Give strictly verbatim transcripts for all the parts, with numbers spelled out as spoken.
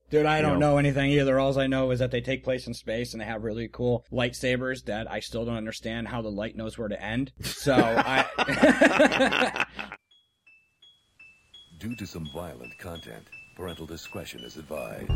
Dude, I don't you know? know anything either. All I know is that they take place in space and they have really cool lightsabers that I still don't understand how the light knows where to end. So I... Due to some violent content, parental discretion is advised.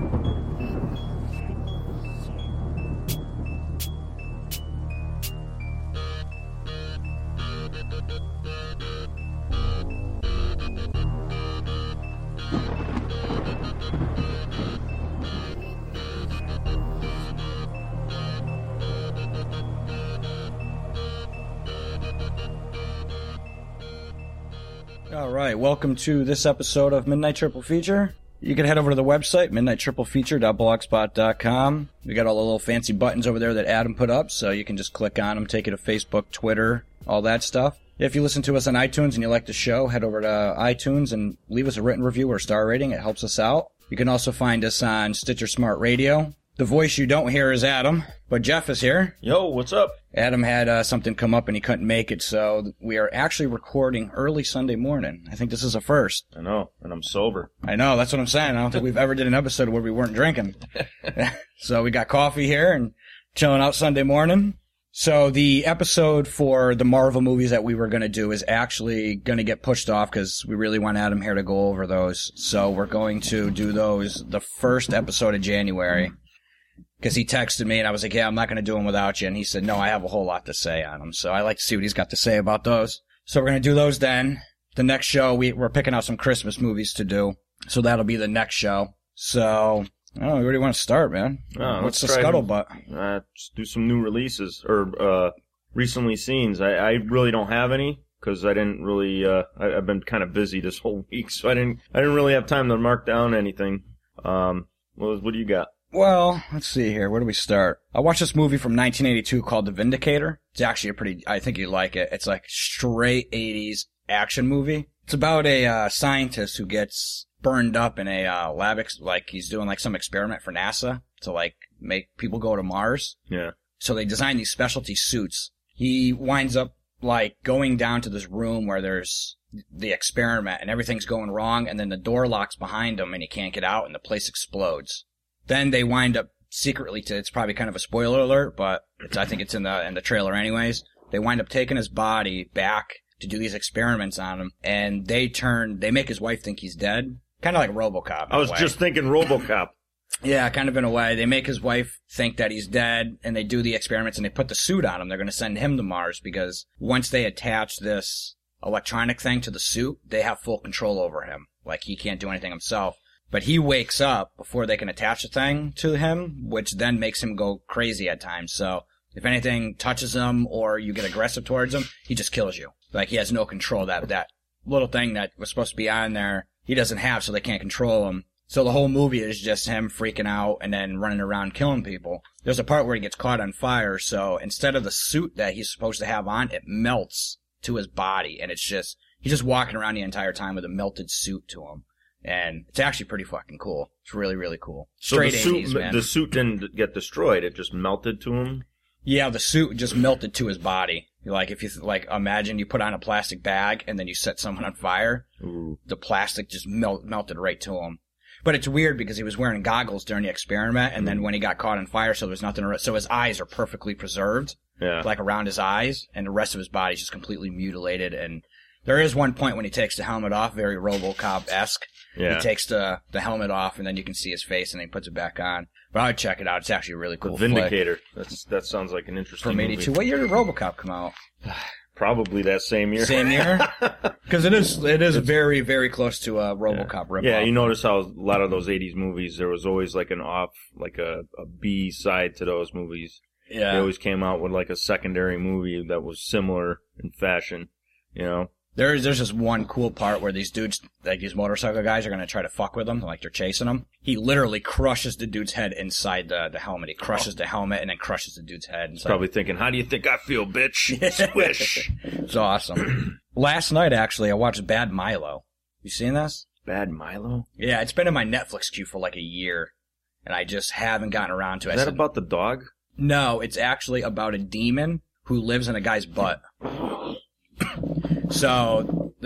All right, welcome to this episode of Midnight Triple Feature. You can head over to the website, midnight triple feature dot blogspot dot com. We got all the little fancy buttons over there that Adam put up, so you can just click on them, take it to Facebook, Twitter, all that stuff. If you listen to us on iTunes and you like the show, head over to iTunes and leave us a written review or star rating. It helps us out. You can also find us on Stitcher Smart Radio. The voice you don't hear is Adam, but Jeff is here. Yo, what's up? Adam had uh, something come up and he couldn't make it, so we are actually recording early Sunday morning. I think this is a first. I know, and I'm sober. I know, that's what I'm saying. I don't think we've ever did an episode where we weren't drinking. So we got coffee here and chilling out Sunday morning. So the episode for the Marvel movies that we were going to do is actually going to get pushed off because we really want Adam here to go over those. So we're going to do those the first episode of January. Because he texted me, and I was like, yeah, I'm not going to do them without you. And he said, no, I have a whole lot to say on them. So I like to see what he's got to say about those. So we're going to do those then. The next show, we, we're picking out some Christmas movies to do. So that'll be the next show. So, I don't know, where do you want to start, man? Oh, What's the let's try scuttlebutt? Uh, just do some new releases, or uh, recently scenes. I, I really don't have any, because I didn't really, uh, I, I've been kind of busy this whole week, so I didn't, I didn't really have time to mark down anything. Um, what, what do you got? Well, let's see here. Where do we start? I watched this movie from nineteen eighty-two called The Vindicator. It's actually a pretty, I think you'd like it. It's like straight eighties action movie. It's about a uh, scientist who gets burned up in a uh, lab, ex- like he's doing like some experiment for NASA to like make people go to Mars. Yeah. So they design these specialty suits. He winds up like going down to this room where there's the experiment and everything's going wrong, and then the door locks behind him and he can't get out and the place explodes. Then they wind up secretly to, it's probably kind of a spoiler alert, but it's, I think it's in the in the trailer anyways. They wind up taking his body back to do these experiments on him, and they turn, they make his wife think he's dead. Kind of like RoboCop. I was just thinking RoboCop. Yeah, kind of in a way. They make his wife think that he's dead, and they do the experiments, and they put the suit on him. They're going to send him to Mars, because once they attach this electronic thing to the suit, they have full control over him. Like, he can't do anything himself. But he wakes up before they can attach the thing to him, which then makes him go crazy at times. So if anything touches him or you get aggressive towards him, he just kills you. Like, he has no control. That that little thing that was supposed to be on there, he doesn't have, so they can't control him. So the whole movie is just him freaking out and then running around killing people. There's a part where he gets caught on fire, so instead of the suit that he's supposed to have on, it melts to his body. And it's just, he's just walking around the entire time with a melted suit to him. And it's actually pretty fucking cool. It's really, really cool. Straight so the suit, eighties, man. The suit didn't get destroyed. It just melted to him? Yeah, the suit just melted to his body. Like, if you, like, imagine you put on a plastic bag and then you set someone on fire. Ooh. The plastic just melt, melted right to him. But it's weird because he was wearing goggles during the experiment, and then when he got caught on fire, so there's nothing, so his eyes are perfectly preserved. Yeah. Like, around his eyes, and the rest of his body's just completely mutilated. And there is one point when he takes the helmet off, very RoboCop-esque. Yeah. He takes the the helmet off, and then you can see his face, and then he puts it back on. But I would check it out. It's actually a really cool The Vindicator. Flick. That's That sounds like an interesting From eighty-two. movie. What year did RoboCop come out? Probably that same year. Same year? Because it is it is very, very close to a RoboCop yeah. ripoff. Yeah, you notice how a lot of those eighties movies, there was always like an off, like a, a B side to those movies. Yeah. They always came out with like a secondary movie that was similar in fashion, you know? There's there's just one cool part where these dudes, like these motorcycle guys, are going to try to fuck with him, like they're chasing him. He literally crushes the dude's head inside the, the helmet. He crushes oh. the helmet and then crushes the dude's head. He's probably thinking, how do you think I feel, bitch? Squish. It's awesome. Last night, actually, I watched Bad Milo. You seen this? Bad Milo? Yeah, it's been in my Netflix queue for like a year, and I just haven't gotten around to it. Is that said, about the dog? No, it's actually about a demon who lives in a guy's butt. So, the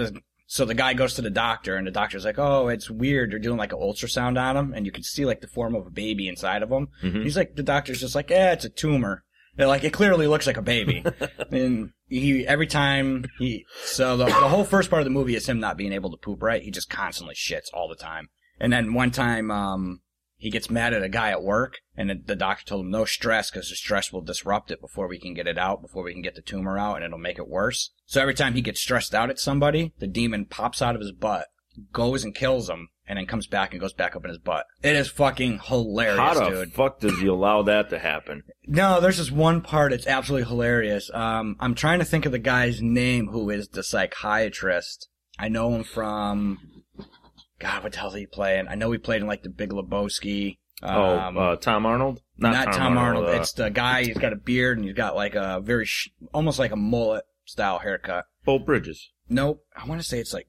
So the guy goes to the doctor, and the doctor's like, oh, it's weird. They're doing like an ultrasound on him, and you can see like the form of a baby inside of him. Mhm. He's like, the doctor's just like, eh, it's a tumor. They're like, it clearly looks like a baby. And he, every time he, so the, the whole first part of the movie is him not being able to poop right. He just constantly shits all the time. And then one time, um, he gets mad at a guy at work, and the, the doctor told him no stress, because the stress will disrupt it before we can get it out, before we can get the tumor out, and it'll make it worse. So every time he gets stressed out at somebody, the demon pops out of his butt, goes and kills him, and then comes back and goes back up in his butt. It is fucking hilarious, How the dude. fuck does he allow that to happen? No, there's this one part that's absolutely hilarious. Um, I'm trying to think of the guy's name who is the psychiatrist. I know him from, God, what the hell is he playing? I know he played in like The Big Lebowski. Um, oh, uh, Tom Arnold? not, Tom, Arnold. uh, It's the guy, he's got a beard and he's got like a very, sh- almost like a mullet style haircut. Bolt Bridges. Nope. I want to say it's like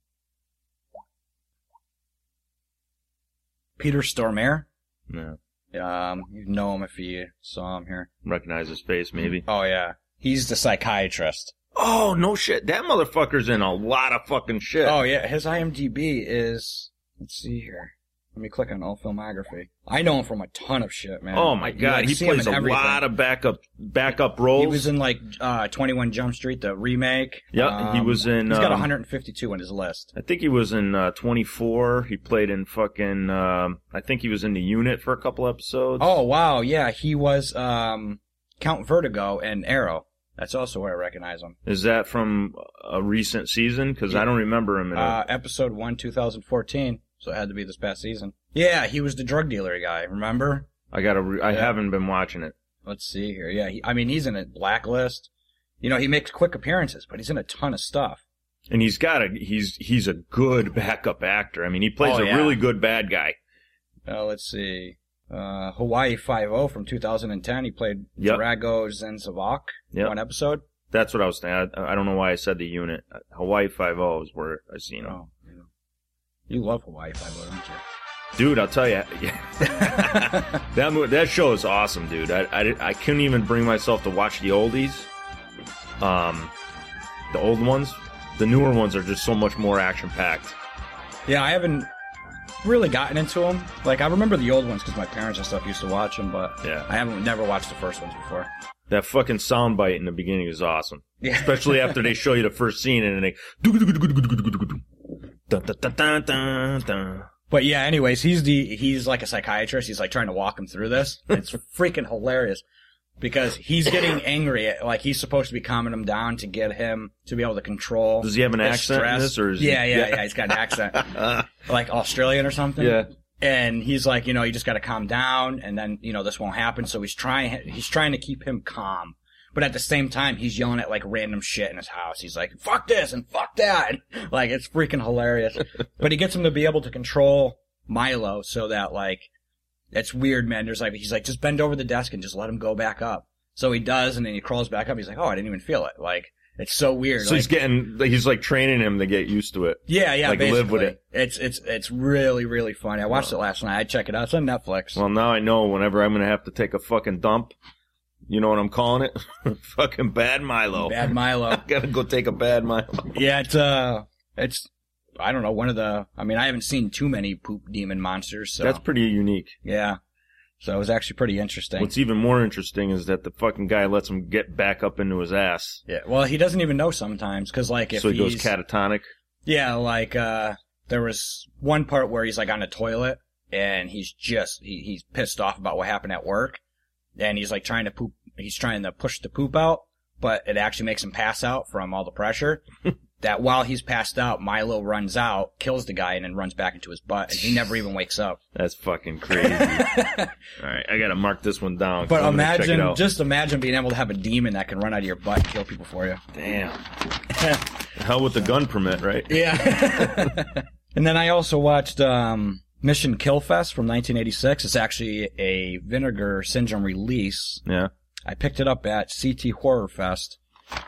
Peter Stormare. Yeah. Um, you know him if you saw him here. Recognize his face, maybe. Oh yeah. He's the psychiatrist. Oh, no shit. That motherfucker's in a lot of fucking shit. Oh yeah, his IMDb is, let's see here. Let me click on all filmography. I know him from a ton of shit, man. Oh my I- you, god, like, he see him plays in a everything. lot of backup backup roles. He was in like uh twenty-one Jump Street, the remake. Yeah, he was in, He's got um, one hundred fifty-two on his list. I think he was in uh, twenty-four. He played in fucking. Um, I think he was in The Unit for a couple episodes. Oh wow, yeah, he was um Count Vertigo and Arrow. That's also where I recognize him. Is that from a recent season? Because I don't remember him in. A, Uh, episode one, twenty fourteen. So it had to be this past season. Yeah, he was the drug dealer guy. Remember? I gotta. Re- I yeah. haven't been watching it. Let's see here. Yeah, he, I mean, he's in a Blacklist. You know, he makes quick appearances, but he's in a ton of stuff. And he's got a. He's he's a good backup actor. I mean, he plays Oh, a yeah. really good bad guy. Uh, let's see. Uh, Hawaii Five-O from two thousand ten. He played Yep. Drago Zenzavok Yep. one episode. That's what I was thinking. I, I don't know why I said The Unit. Hawaii Five-O is where I seen him. Oh, yeah. You love Hawaii Five-O, don't you? Dude, I'll tell you, that mo- that show is awesome, dude. I, I, I couldn't even bring myself to watch the oldies, um, the old ones. The newer ones are just so much more action packed. Yeah, I haven't really gotten into them. Like, I remember the old ones because my parents and stuff used to watch them, but Yeah. I haven't never watched the first ones before. That fucking soundbite in the beginning is awesome, Yeah. especially after they show you the first scene and then they. Dun, dun, dun, dun, dun, dun. But yeah, anyways, he's the he's like a psychiatrist. He's like trying to walk him through this. It's freaking hilarious because he's getting angry at, like, he's supposed to be calming him down to get him to be able to control. Does he have an his accent in stress. this, or is he- yeah, yeah, yeah. yeah, he's got an accent, like Australian or something. Yeah. And he's like, you know, you just got to calm down, and then, you know, this won't happen. So he's trying he's trying to keep him calm. But at the same time, he's yelling at like random shit in his house. He's like, fuck this and fuck that. And, like, it's freaking hilarious. But he gets him to be able to control Milo so that, like, it's weird, man. There's like, he's like, just bend over the desk and just let him go back up. So he does, and then he crawls back up. He's like, oh, I didn't even feel it. Like, it's so weird. So like, he's getting. He's like training him to get used to it. yeah, yeah, like, basically. live with it. It's, it's, it's really, really funny. I watched it last night. I'd check it out. It's on Netflix. Well, now I know whenever I'm gonna have to take a fucking dump. You know what I'm calling it? Fucking bad Milo. Bad Milo. Gotta go take a bad Milo. Yeah, it's, uh, it's, I don't know, one of the, I mean, I haven't seen too many poop demon monsters, so. That's pretty unique. Yeah. So it was actually pretty interesting. What's even more interesting is that the fucking guy lets him get back up into his ass. Yeah, well, he doesn't even know sometimes, cause like if So he goes he's, catatonic. yeah, like, uh, there was one part where he's like on the toilet, and he's just, he, he's pissed off about what happened at work, and he's like trying to poop, he's trying to push the poop out, but it actually makes him pass out from all the pressure. That while he's passed out, Milo runs out, kills the guy, and then runs back into his butt, and he never even wakes up. That's fucking crazy. Alright, I gotta mark this one down. 'cause But I'm gonna check it imagine, out. just imagine being able to have a demon that can run out of your butt and kill people for you. Damn. Hell with the gun permit, right? Yeah. And then I also watched um, Mission Kill Fest from nineteen eighty-six. It's actually a Vinegar Syndrome release. Yeah. I picked it up at C T Horror Fest.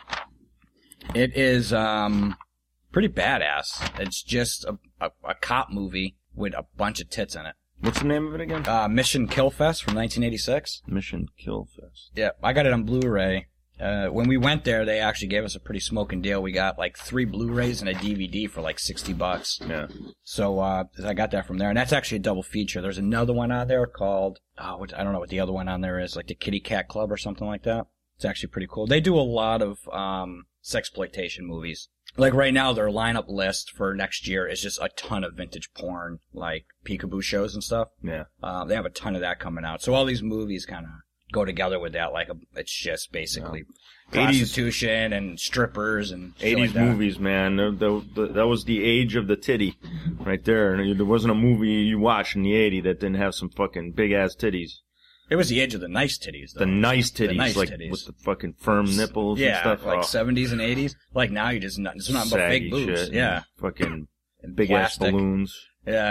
It is um, pretty badass. It's just a, a, a cop movie with a bunch of tits in it. What's the name of it again? Uh, Mission Kill Fest from nineteen eighty-six. Mission Kill Fest. Yeah, I got it on Blu-ray. Uh, when we went there, they actually gave us a pretty smoking deal. We got like three Blu-rays and a D V D for like sixty bucks. Yeah. So, uh, I got that from there. And that's actually a double feature. There's another one on there called, oh, what, I don't know what the other one on there is, like the Kitty Cat Club or something like that. It's actually pretty cool. They do a lot of, um, sexploitation movies. Like right now, their lineup list for next year is just a ton of vintage porn, like peekaboo shows and stuff. Yeah. Uh, they have a ton of that coming out. So all these movies kind of go together with that. Like a, it's just basically yeah. prostitution and strippers and shit eighties like that. movies, man. The, the, the, that was the age of the titty right there. And there wasn't a movie you watched in the eighties that didn't have some fucking big ass titties. It was the age of the nice titties, though. The nice titties, The nice like titties. with the fucking firm nipples Yeah, and stuff. like oh, seventies and eighties. Like now you just not, it's not but saggy fake boobs. shit. Yeah. Fucking And big ass plastic. balloons. Yeah.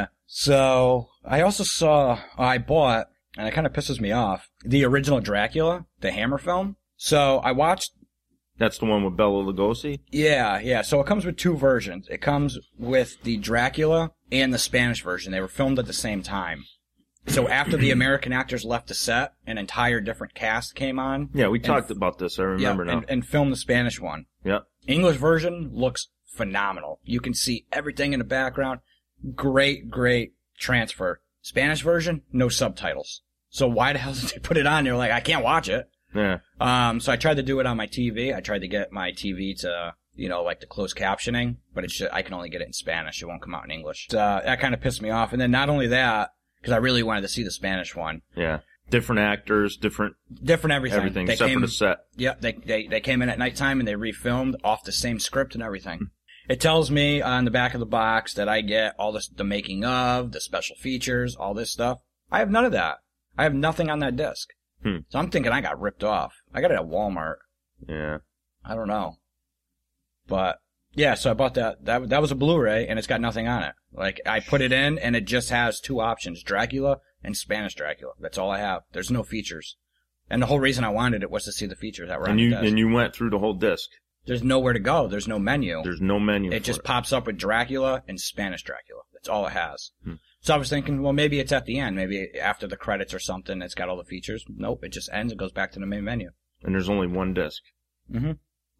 So I also saw, I bought, and it kind of pisses me off, the original Dracula, the Hammer film. So I watched. That's the one with Bela Lugosi? Yeah, yeah. So it comes with two versions. It comes with the Dracula and the Spanish version. They were filmed at the same time. So after the American actors left the set, an entire different cast came on. Yeah, we And- talked about this. I remember yeah, now. and, and filmed the Spanish one. Yeah. English version looks phenomenal. You can see everything in the background. Great, great transfer. Spanish version, no subtitles. So why the hell did they put it on? They're like, I can't watch it. Yeah. Um, so I tried to do it on my T V. I tried to get my T V to, you know, like the closed captioning, but it's just, I can only get it in Spanish. It won't come out in English. Uh, that kind of pissed me off. And then not only that, because I really wanted to see the Spanish one. Yeah. Different actors, different Different everything. everything, They except came, for the set. Yep, they, they they came in at nighttime and they refilmed off the same script and everything. It tells me on the back of the box that I get all this, the making of, the special features, all this stuff. I have none of that. I have nothing on that disc. Hmm. So I'm thinking I got ripped off. I got it at Walmart. Yeah. I don't know. But yeah, so I bought that. That that was a Blu-ray and it's got nothing on it. Like I put it in and it just has two options, Dracula and Spanish Dracula. That's all I have. There's no features. And the whole reason I wanted it was to see the features that were on And the you disc. and you went through the whole disc. There's nowhere to go. There's no menu. There's no menu. It for just it. pops up with Dracula and Spanish Dracula. That's all it has. Hmm. So I was thinking, well, maybe it's at the end. Maybe after the credits or something, it's got all the features. Nope, it just ends and goes back to the main menu. And there's only one disc. Mm-hmm.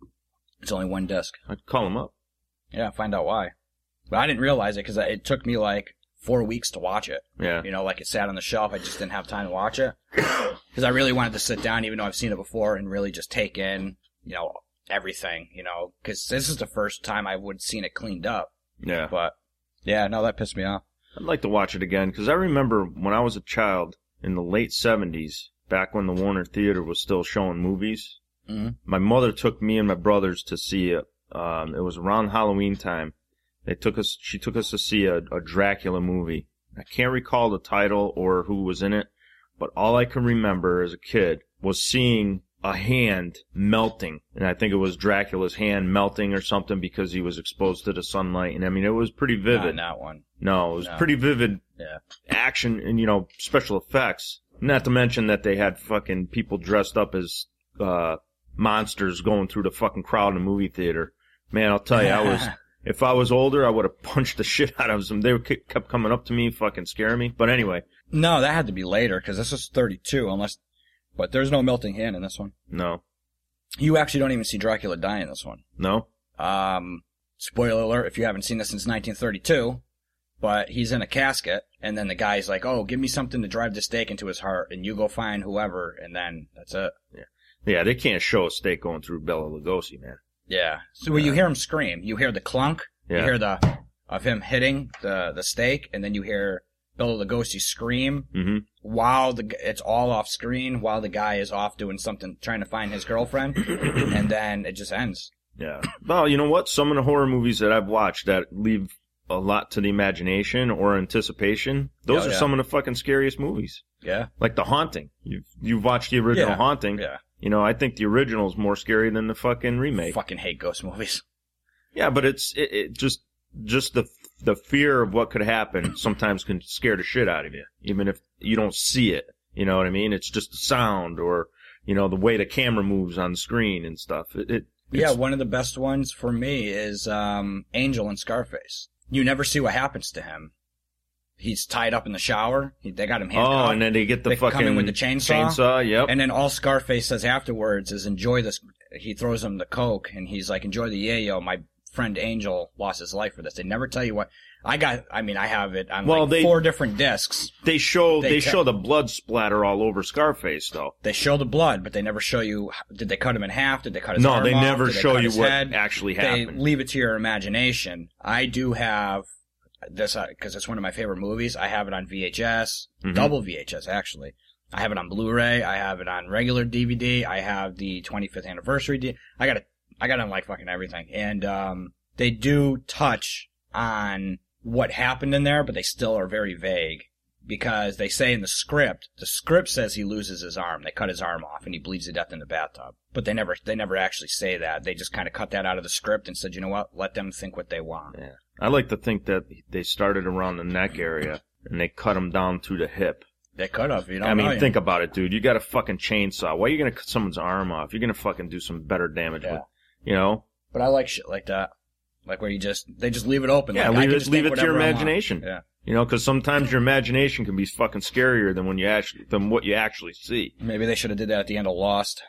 It's only one disc. I'd call him up. Yeah, find out why. But I didn't realize it because it took me like four weeks to watch it. Yeah. You know, like it sat on the shelf. I just didn't have time to watch it. Because I really wanted to sit down, even though I've seen it before, and really just take in, you know, everything, you know, because this is the first time I would seen it cleaned up. Yeah. But, yeah, no, that pissed me off. I'd like to watch it again because I remember when I was a child in the late seventies, back when the Warner Theater was still showing movies, Mm-hmm. my mother took me and my brothers to see it. Um, it was around Halloween time. They took us, she took us to see a, a Dracula movie. I can't recall the title or who was in it, but all I can remember as a kid was seeing a hand melting. And I think it was Dracula's hand melting or something because he was exposed to the sunlight. And I mean, it was pretty vivid. Not that one. No, it was No. pretty vivid Yeah. action and, you know, special effects. Not to mention that they had fucking people dressed up as, uh, monsters going through the fucking crowd in the movie theater. Man, I'll tell you, I was, if I was older, I would have punched the shit out of them. They were, kept coming up to me, fucking scaring me. But anyway. No, that had to be later, because this is thirty-two, unless, but there's no melting hand in this one. No. You actually don't even see Dracula die in this one. No? Um, spoiler alert, if you haven't seen this since nineteen thirty-two, but he's in a casket, and then the guy's like, oh, give me something to drive the stake into his heart, and you go find whoever, and then that's it. Yeah. Yeah, they can't show a stake going through Bela Lugosi, man. Yeah. So when you hear him scream, you hear the clunk, Yeah. you hear the, of him hitting the, the stake, and then you hear Bela Lugosi scream Mm-hmm. while the, it's all off screen, while the guy is off doing something, trying to find his girlfriend, and then it just ends. Yeah. Well, you know what? Some of the horror movies that I've watched that leave a lot to the imagination or anticipation, those Oh, are yeah. some of the fucking scariest movies. Yeah. Like The Haunting. You've, you've watched the original Yeah. Haunting. Yeah. You know, I think the original is more scary than the fucking remake. Fucking hate ghost movies. Yeah, but it's, it, it just, just the, the fear of what could happen sometimes can scare the shit out of you, even if you don't see it. You know what I mean? It's just the sound or, you know, the way the camera moves on the screen and stuff. It, it Yeah, it's- one of the best ones for me is um Angel in Scarface. You never see what happens to him. He's tied up in the shower. He, they got him Oh, handcuffed. and then they get the They come fucking in with the chainsaw. Chainsaw, yep. And then all Scarface says afterwards is enjoy this, he throws him the Coke, and he's like, enjoy the yayo. My friend Angel lost his life for this. They never tell you what. I got, I mean, I have it on Well, like they- four different discs. They show They they, te- show the blood splatter all over Scarface, though. They show the blood, but they never show you, did they cut him in half? Did they cut his No, arm they off? never Did they show cut you his what head? actually They happened. leave it to your imagination. I do have this, because it's one of my favorite movies. I have it on V H S, Mhm. double V H S, actually. I have it on Blu-ray. I have it on regular D V D. I have the twenty-fifth anniversary. D- I got it. I got it on like fucking everything. And, um, they do touch on what happened in there, but they still are very vague because they say in the script, the script says he loses his arm. They cut his arm off and he bleeds to death in the bathtub. But they never, they never actually say that. They just kind of cut that out of the script and said, you know what? Let them think what they want. Yeah. I like to think that they started around the neck area and they cut him down through the hip. They could have, you know. I mean, think about it, dude. You got a fucking chainsaw. Why are you gonna cut someone's arm off? You're gonna fucking do some better damage Yeah. with, you know? But I like shit like that. Like where you just, they just leave it open. Yeah, like, I leave can it, just leave think it to your whatever I want. imagination. Yeah. You know, because sometimes your imagination can be fucking scarier than when you actually than what you actually see. Maybe they should have did that at the end of Lost.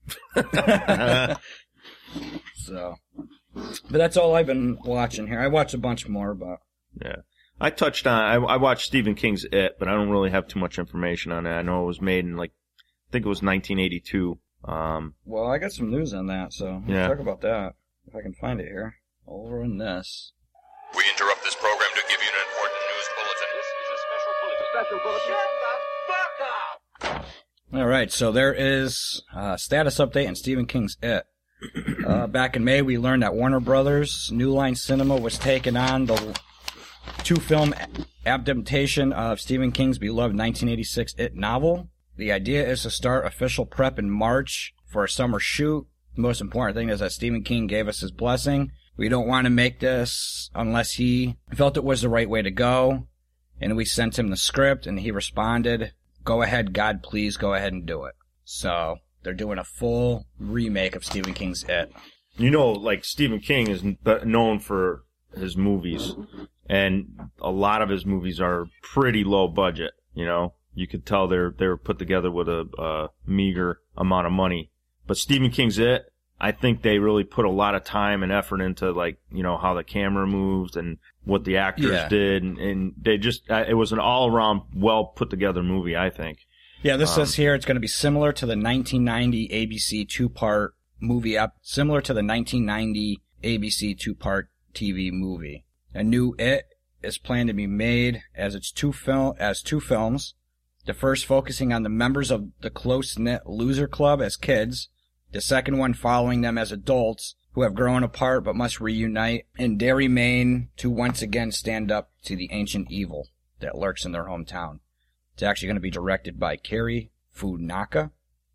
So, but that's all I've been watching here. I watched a bunch more, but Yeah. I touched on, I, I watched Stephen King's It, but I don't really have too much information on it. I know it was made in like, I think it was nineteen eighty-two. Um, well, I got some news on that, so let's Yeah. talk about that if I can find it here. Over in this. We interrupt this program to give you an important news bulletin. This is a special bulletin. Special bulletin. Shut the fuck up! All right, so there is a status update on Stephen King's It. Uh, back in May, we learned that Warner Brothers New Line Cinema was taking on the two-film adaptation of Stephen King's beloved nineteen eighty-six It novel. The idea is to start official prep in March for a summer shoot. The most important thing is that Stephen King gave us his blessing. We don't want to make this unless he felt it was the right way to go. And we sent him the script, and he responded, go ahead, God, please go ahead and do it. So they're doing a full remake of Stephen King's It. you know, like Stephen King is n- known for his movies, and a lot of his movies are pretty low budget. You know, you could tell they're they're put together with a, a meager amount of money. But Stephen King's It, I think they really put a lot of time and effort into, like, you know, how the camera moved and what the actors Yeah. did, and, and they just uh, it was an all around well put together movie, I think. Yeah, this Um, says here it's going to be similar to the nineteen ninety A B C two-part movie, ep- similar to the nineteen ninety A B C two-part T V movie. A new It is planned to be made as its two film as two films. The first focusing on the members of the close-knit loser club as kids. The second one following them as adults who have grown apart but must reunite in Derry, Maine to once again stand up to the ancient evil that lurks in their hometown. It's actually going to be directed by Cary Funaka.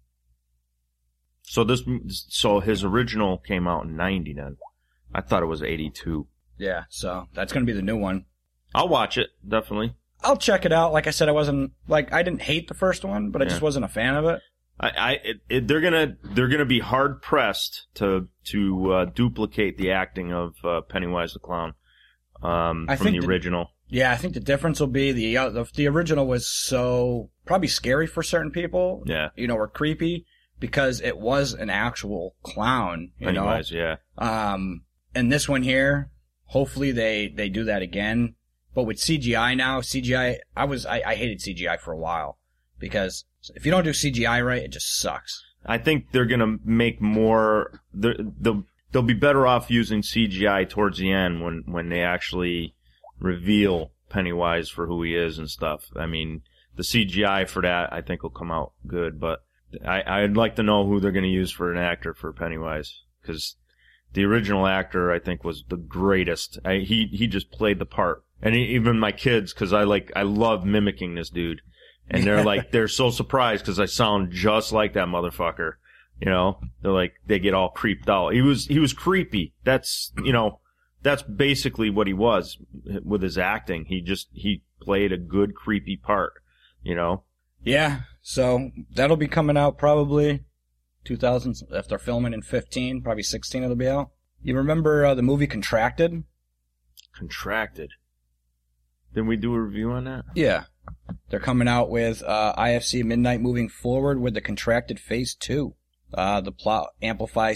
So this, so his original came out in ninety. Then I thought it was eighty-two. Yeah, so that's going to be the new one. I'll watch it, definitely. I'll check it out. Like I said, I wasn't, like, I didn't hate the first one, but I just Yeah. wasn't a fan of it. I, I it, it, they're gonna they're gonna be hard pressed to to uh, duplicate the acting of uh, Pennywise the Clown um, I from think the the- original. Yeah, I think the difference will be the, uh, the, the original was so, probably scary for certain people. Yeah, You know, or creepy because it was an actual clown, you Pennywise. Yeah, know. Um, and this one here, hopefully they, they do that again. But with C G I now, C G I, I was, I, I hated C G I for a while because if you don't do C G I right, it just sucks. I think they're gonna make more. They're, they'll they'll be better off using C G I towards the end when when they actually reveal Pennywise for who he is and stuff. I mean, the C G I for that I think will come out good, but I I'd like to know who they're gonna use for an actor for Pennywise, because the original actor I think was the greatest. I, he he just played the part, and he, even my kids, because I like I love mimicking this dude. And they're like, they're so surprised because I sound just like that motherfucker. You know, they're like, they get all creeped out. He was, he was creepy. That's, you know, that's basically what he was with his acting. He just, he played a good creepy part, you know? Yeah, so that'll be coming out probably two thousand, if they're filming in fifteen, probably sixteen it'll be out. You remember uh, the movie Contracted? Contracted. Didn't we do a review on that? Yeah. They're coming out with uh, I F C Midnight moving forward with the Contracted Phase two. Uh, the plot amplifies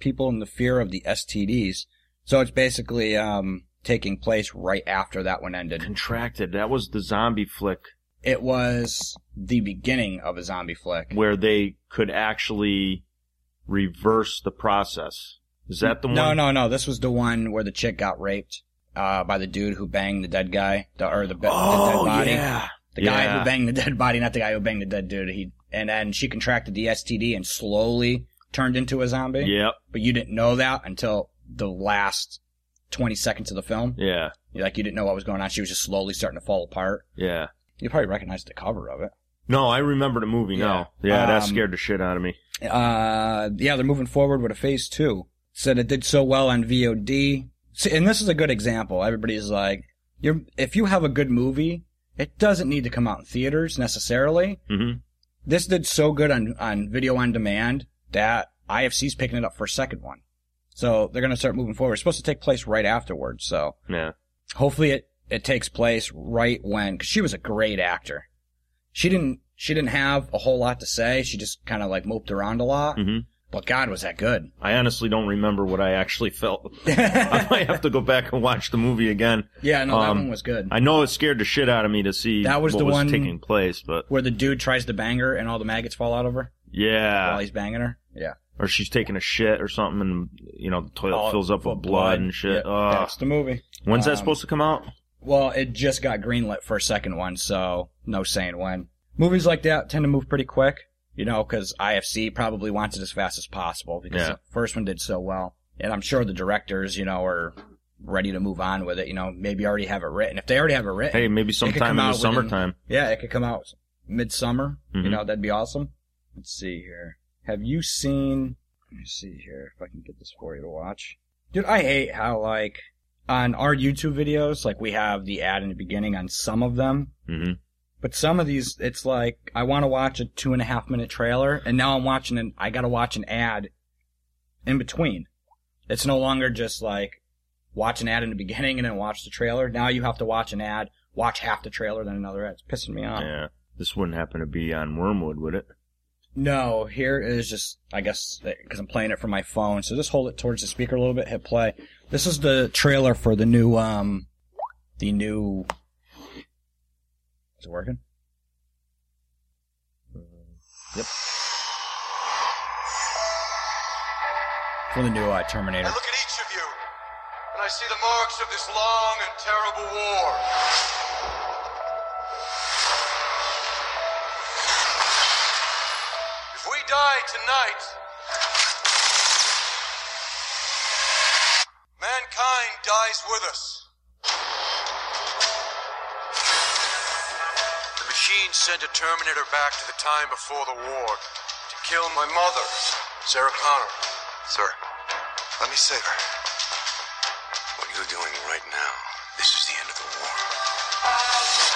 people in the fear of the S T Ds. So it's basically um, taking place right after that one ended. Contracted. That was the zombie flick. It was the beginning of a zombie flick. Where they could actually reverse the process. Is that the one? No, no, no. This was the one where the chick got raped uh, by the dude who banged the dead guy, the, or the, oh, the dead body. Yeah. The guy yeah. who banged the dead body, not the guy who banged the dead dude. He and then she contracted the S T D and slowly turned into a zombie. Yep. But you didn't know that until the last twenty seconds of the film. Yeah. Like you didn't know what was going on. She was just slowly starting to fall apart. Yeah. You probably recognized the cover of it. No, I remember the movie Yeah. now. Yeah, Um, that scared the shit out of me. Uh, yeah, they're moving forward with a phase two. Said it did so well on V O D. See, and this is a good example. Everybody's like, you're, if you have a good movie, it doesn't need to come out in theaters necessarily. Mm-hmm. This did so good on, on video on demand that I F C's picking it up for a second one. So they're going to start moving forward. It's supposed to take place right afterwards. So Yeah. hopefully it, it takes place right when, cause she was a great actor. She didn't, she didn't have a whole lot to say. She just kind of like moped around a lot. Mm-hmm. But God, was that good. I honestly don't remember what I actually felt. I might have to go back and watch the movie again. Yeah, no, that Um, one was good. I know it scared the shit out of me to see That was what the was one- taking place, but Where the dude tries to bang her and all the maggots fall out of her yeah. while he's banging her. Yeah. Or she's taking a shit or something and, you know, the toilet All fills up full with of blood and shit. Yeah, Ugh. that's the movie. When's that Um, supposed to come out? Well, it just got greenlit for a second one, so no saying when. Movies like that tend to move pretty quick, you know, because I F C probably wants it as fast as possible because Yeah. the first one did so well. And I'm sure the directors, you know, are ready to move on with it, you know, maybe already have it written. If they already have it written, Hey, maybe it could sometime come in the out within- summertime. Yeah, it could come out midsummer. You Mhm. know, that'd be awesome. Let's see here. Have you seen... Let me see here if I can get this for you to watch. Dude, I hate how, like, on our YouTube videos, like, we have the ad in the beginning on some of them. Mm-hmm. But some of these, it's like, I want to watch a two and a half minute trailer, and now I'm watching an, I gotta watch an ad in between. It's no longer just like, watch an ad in the beginning and then watch the trailer. Now you have to watch an ad, watch half the trailer, then another ad. It's pissing me off. Yeah. This wouldn't happen to be on Wormwood, would it? No, here is just, I guess, because I'm playing it from my phone, so just hold it towards the speaker a little bit, hit play. This is the trailer for the new, um, the new, is it working? Yep. For the new uh, Terminator. I look at each of you, and I see the marks of this long and terrible war. If we die tonight, mankind dies with us. The machine sent a Terminator back to the time before the war to kill my mother, Sarah Connor. Sir, let me save her. What you're doing right now, this is the end of the war.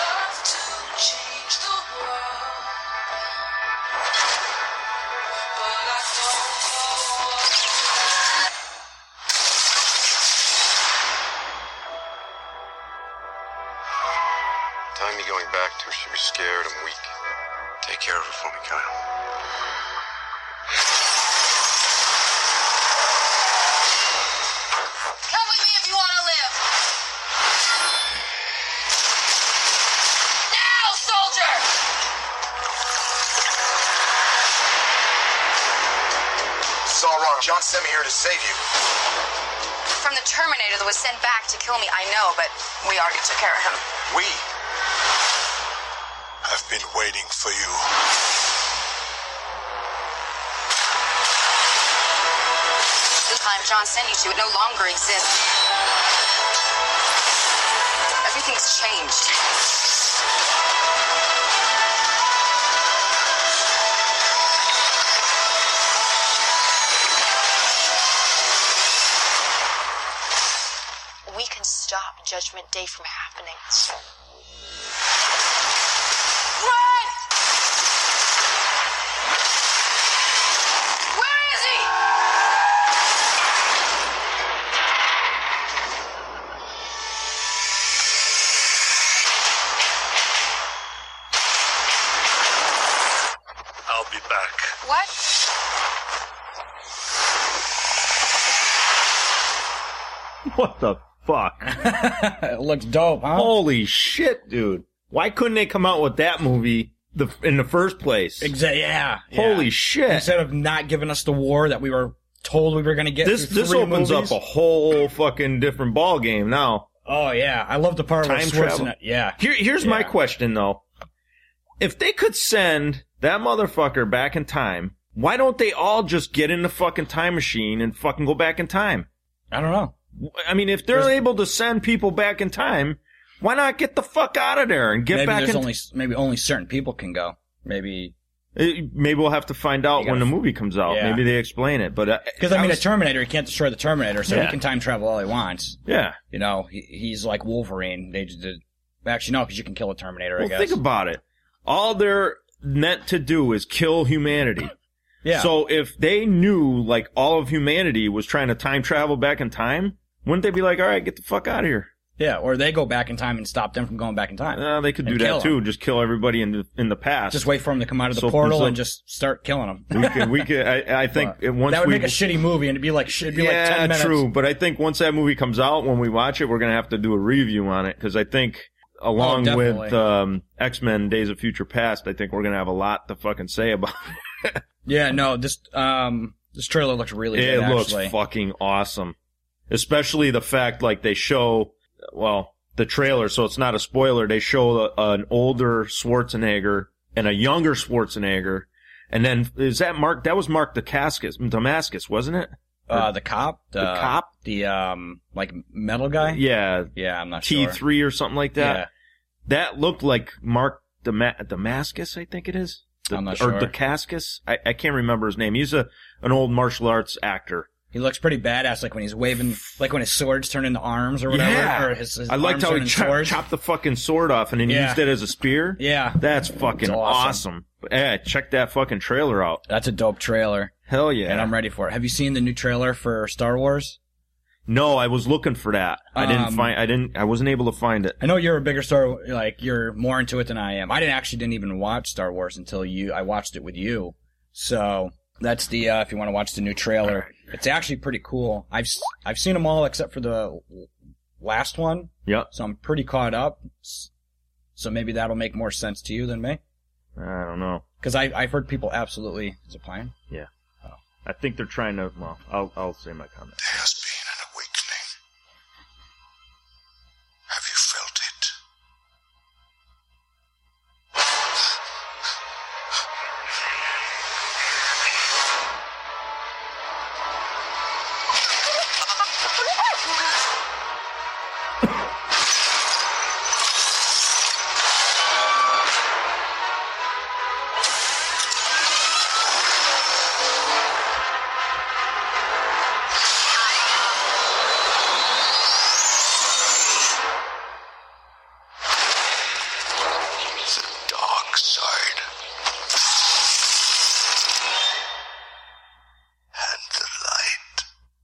Time you going back to her, she was scared and weak. Take care of her for me, Kyle. Come with me if you want to live. Now, soldier! This is all wrong. John sent me here to save you. From the Terminator that was sent back to kill me, I know, but we already took care of him. We have been waiting for you. The time John sent you to, it no longer exists. Everything's changed. We can stop Judgment Day from happening. Run! Where is he? I'll be back. What? What the fuck? It looks dope, huh? Holy shit, dude. Why couldn't they come out with that movie the, in the first place? Exactly. Yeah. Holy yeah. shit. Instead of not giving us the war that we were told we were going to get. This, through this three opens movies. up a whole fucking different ball game now. Oh, yeah. I love the part where Time Schwarzenegger. travel. Yeah. Here, here's yeah. my question, though. If they could send that motherfucker back in time, why don't they all just get in the fucking time machine and fucking go back in time? I don't know. I mean, if they're There's- able to send people back in time, why not get the fuck out of there and get Maybe back there's in only maybe only certain people can go. Maybe Uh, Maybe we'll have to find out You when the gotta- movie comes out. yeah. Maybe they explain it. But because I mean, was- a Terminator, he can't destroy the Terminator, so Yeah. he can time travel all he wants. yeah. You know, he, he's like Wolverine. They just did. Actually, no, because you can kill a Terminator. Well, I guess. think about it. All they're meant to do is kill humanity. yeah. So if they knew, like, all of humanity was trying to time travel back in time, wouldn't they be like, all right, get the fuck out of here? yeah, or they go back in time and stop them from going back in time. Uh, they could do And that kill too. 'em. Just kill everybody in the in the past. Just wait for him to come out of the So- portal so- and just start killing them. we could. We could. I, I think But once that would we make a shitty movie, and it'd be like it'd be yeah, like ten minutes. true. But I think once that movie comes out, when we watch it, we're gonna have to do a review on it because I think, along Oh, with definitely. um, X-Men: Days of Future Past, I think we're gonna have a lot to fucking say about it. Yeah, no, this um this trailer looks really It good. looks actually. fucking awesome, especially the fact like they show well the trailer, so it's not a spoiler. They show a, an older Schwarzenegger and a younger Schwarzenegger, and then is that Mark? That was Mark Damascus, Damascus, wasn't it? Uh, the cop, the, The cop? the um like metal guy. Yeah, yeah, I'm not T sure. three or something like that. Yeah. That looked like Mark Dama- Damascus, I think it is. The- I'm not Or sure. Dacascus. I, I can't remember his name. He's a an old martial arts actor. He looks pretty badass, like when he's waving, like when his swords turn into arms or whatever. Yeah. Or his, his I liked arms how turn he into chop, swords. chopped the fucking sword off and then Yeah. used it as a spear. Yeah, That's fucking It's awesome. awesome. But, yeah, check that fucking trailer out. that's a dope trailer, Hell yeah. and I'm ready for it. Have you seen the new trailer for Star Wars? No, I was looking for that. I didn't Um, find, I didn't, I wasn't able to find it. I know you're a bigger Star, like you're more into it than I am. I didn't actually didn't even watch Star Wars until you. I watched it with you. So that's the uh, if you want to watch the new trailer, it's actually pretty cool. I've s- I've seen them all except for the last one, Yep. so I'm pretty caught up. S- So maybe that'll make more sense to you than me, I don't know. because I I've heard people absolutely. Is it playing? Yeah. I think they're trying to, well, I'll, I'll say my comment. There has been an awakening. Have you felt it? The dark side. And the light.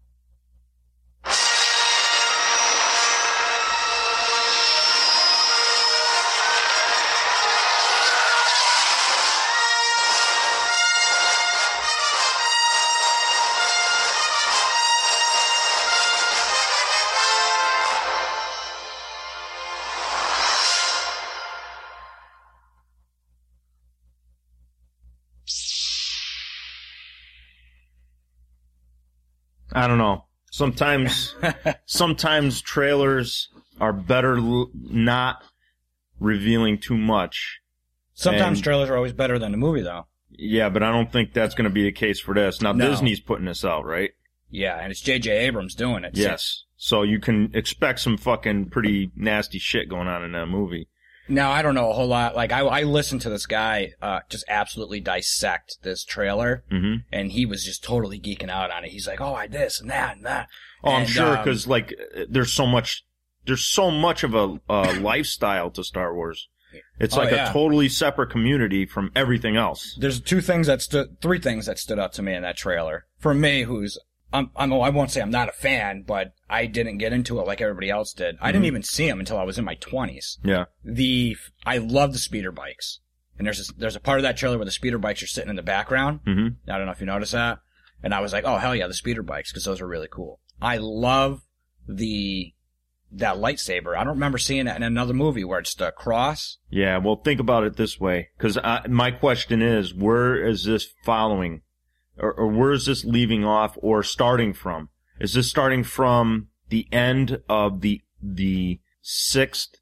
I don't know. Sometimes, sometimes trailers are better l- not revealing too much. Sometimes And- trailers are always better than the movie, though. Yeah, but I don't think that's going to be the case for this. Now, No. Disney's putting this out, right? Yeah, and it's J J Abrams doing it. Yes. So you can expect some fucking pretty nasty shit going on in that movie. Now, I don't know a whole lot. Like, I, I listened to this guy uh, just absolutely dissect this trailer, Mm-hmm. and he was just totally geeking out on it. He's like, oh, I this and that and that. Oh, I'm And, sure, um, because, like, there's so much, there's so much of a, a lifestyle to Star Wars. It's Oh, like yeah. a totally separate community from everything else. There's two things that stood, three things that stood out to me in that trailer. For me, who's, I'm, I'm, I won't say I'm not a fan, but I didn't get into it like everybody else did. I Mm-hmm. didn't even see him until I was in my twenties. Yeah. The, I love the speeder bikes. And there's a, there's a part of that trailer where the speeder bikes are sitting in the background. Mm-hmm. I don't know if you noticed that. And I was like, oh, hell yeah, the speeder bikes, because those are really cool. I love the that lightsaber. I don't remember seeing it in another movie where it's the cross. Yeah, well, think about it this way, because my question is, where is this following, or, or where is this leaving off or starting from? Is this starting from the end of the the sixth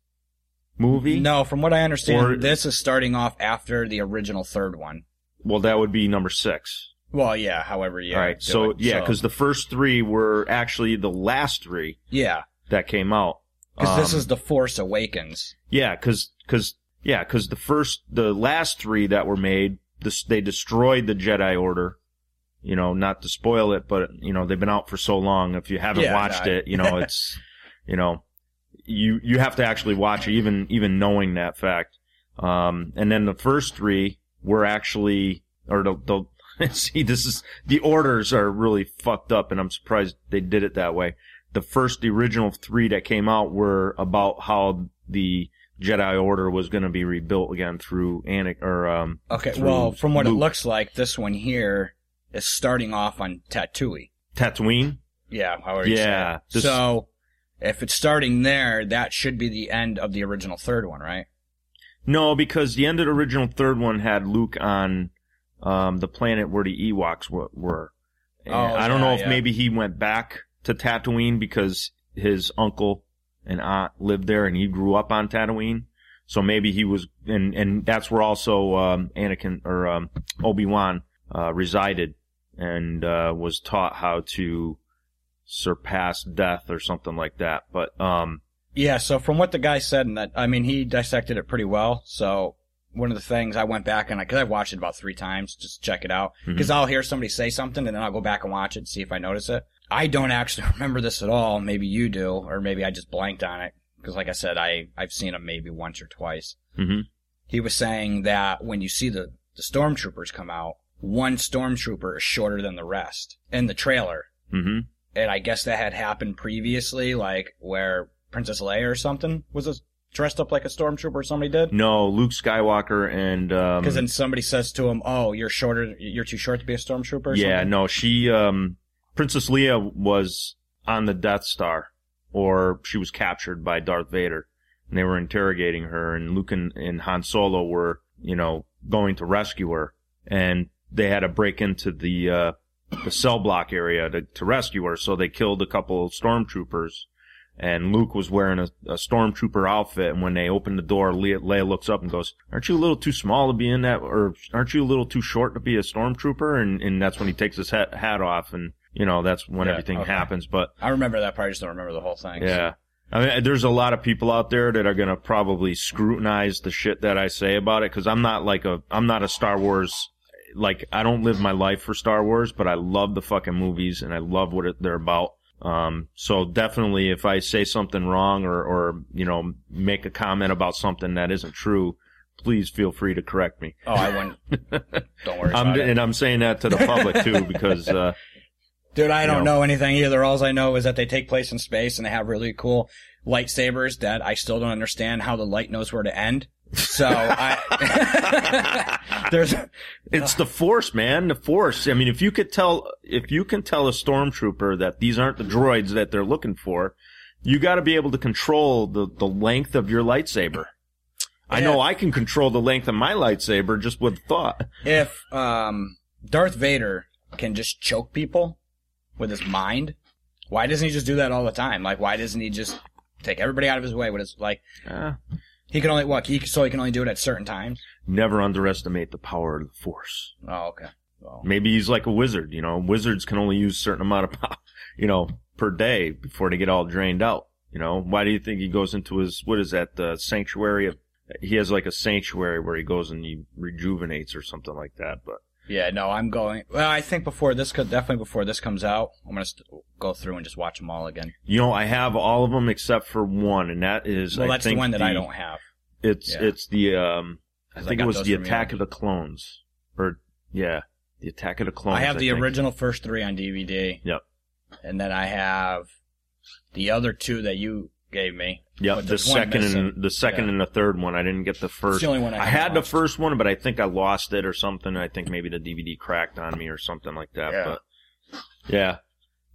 movie? No, from what I understand, Or- this is starting off after the original third one. Well, that would be number six. Well, yeah, however you All right, do so it. yeah, So- because the first three were actually the last three yeah, that came out. because this Um, is the Force Awakens. Yeah, because cause, yeah, 'cause the first, the last three that were made, this, they destroyed the Jedi Order. You know, not to spoil it, but you know they've been out for so long. If you haven't Yeah, watched no, I- it, you know it's, you know, you you have to actually watch it, even even knowing that fact. Um, and then the first three were actually, or the, the see, this is the orders are really fucked up, and I'm surprised they did it that way. The first, the original three that came out were about how the Jedi Order was going to be rebuilt again through Anakin, or um. Okay, through well, from what Luke. it looks like, this one here is starting off on Tatooine. Tatooine. Yeah, however you say Yeah. it. this- So, if it's starting there, that should be the end of the original third one, right? No, because the end of the original third one had Luke on um, the planet where the Ewoks w- were. And Oh, I don't yeah, know if yeah. maybe he went back to Tatooine because his uncle and aunt lived there and he grew up on Tatooine. So maybe he was, and, and that's where also um, Anakin or um, Obi-Wan uh, resided and uh, was taught how to surpass death or something like that. But um, Yeah, so from what the guy said, and that, I mean, he dissected it pretty well. So, one of the things I went back and I, cause I've watched it about three times just to check it out. Mhm. Cause I'll hear somebody say something and then I'll go back and watch it and see if I notice it. I don't actually remember this at all. Maybe you do, or maybe I just blanked on it. Cause like I said, I, I've seen him maybe once or twice. mhm. He was saying that when you see the, the stormtroopers come out, one stormtrooper is shorter than the rest in the trailer. Mhm. And I guess that had happened previously, like where Princess Leia or something was a, dressed up like a stormtrooper or somebody did. No, Luke Skywalker and um, Because then somebody says to him, "Oh, you're shorter. You're too short to be a stormtrooper." Or yeah, something? no, she, um, Princess Leia was on the Death Star, or she was captured by Darth Vader, and they were interrogating her, and Luke and, and Han Solo were, you know, going to rescue her, and they had to break into the, uh, the cell block area to, to rescue her, so they killed a couple of stormtroopers, and Luke was wearing a, a stormtrooper outfit, and when they opened the door, Leia, Leia looks up and goes, "Aren't you a little too small to be in that, or aren't you a little too short to be a stormtrooper?" And, and that's when he takes his hat, hat off, and, you know, that's when Yeah, everything okay. happens, but, I remember that part. I just don't remember the whole thing. yeah. I mean, there's a lot of people out there that are gonna probably scrutinize the shit that I say about it, cause I'm not like a, I'm not a Star Wars, like, I don't live my life for Star Wars, but I love the fucking movies, and I love what it, they're about. Um, so definitely if I say something wrong or, or, you know, make a comment about something that isn't true, please feel free to correct me. Oh, I wouldn't. Don't worry I'm, about it. and I'm saying that to the public too, because, uh, Dude, I don't know. know anything either. All I know is that they take place in space and they have really cool lightsabers that I still don't understand how the light knows where to end. So I, there's, it's the Force, man, the Force. I mean, if you could tell, if you can tell a stormtrooper that these aren't the droids that they're looking for, you gotta be able to control the, the length of your lightsaber. I Yeah. know I can control the length of my lightsaber just with thought. if, um, Darth Vader can just choke people with his mind, why doesn't he just do that all the time? Like, why doesn't he just take everybody out of his way with his, like, Uh, he can only, what, he, so he can only do it at certain times? never underestimate the power of the Force. Oh, okay. Well, Maybe he's like a wizard, you know. Wizards can only use a certain amount of power, you know, per day before they get all drained out. You know, why do you think he goes into his, what is that, the sanctuary of, he has like a sanctuary where he goes and he rejuvenates or something like that, but. yeah, no, I'm going, well, I think before this, could definitely before this comes out, I'm gonna st- go through and just watch them all again. You know, I have all of them except for one, and that is, Well, I that's think the one that I don't have. It's, Yeah. it's the, um, I 'Cause I think it got was those the from Attack you. of the Clones. Or, yeah, the Attack of the Clones. I have the think. original first three on D V D. Yep. And then I have the other two that you gave me. Yep, But the there's one second missing. and the second Yeah. and the third one. I didn't get the first. the only one I I haven't had the watched. first one, but I think I lost it or something. I think maybe the D V D cracked on me or something like that. Yeah. But yeah,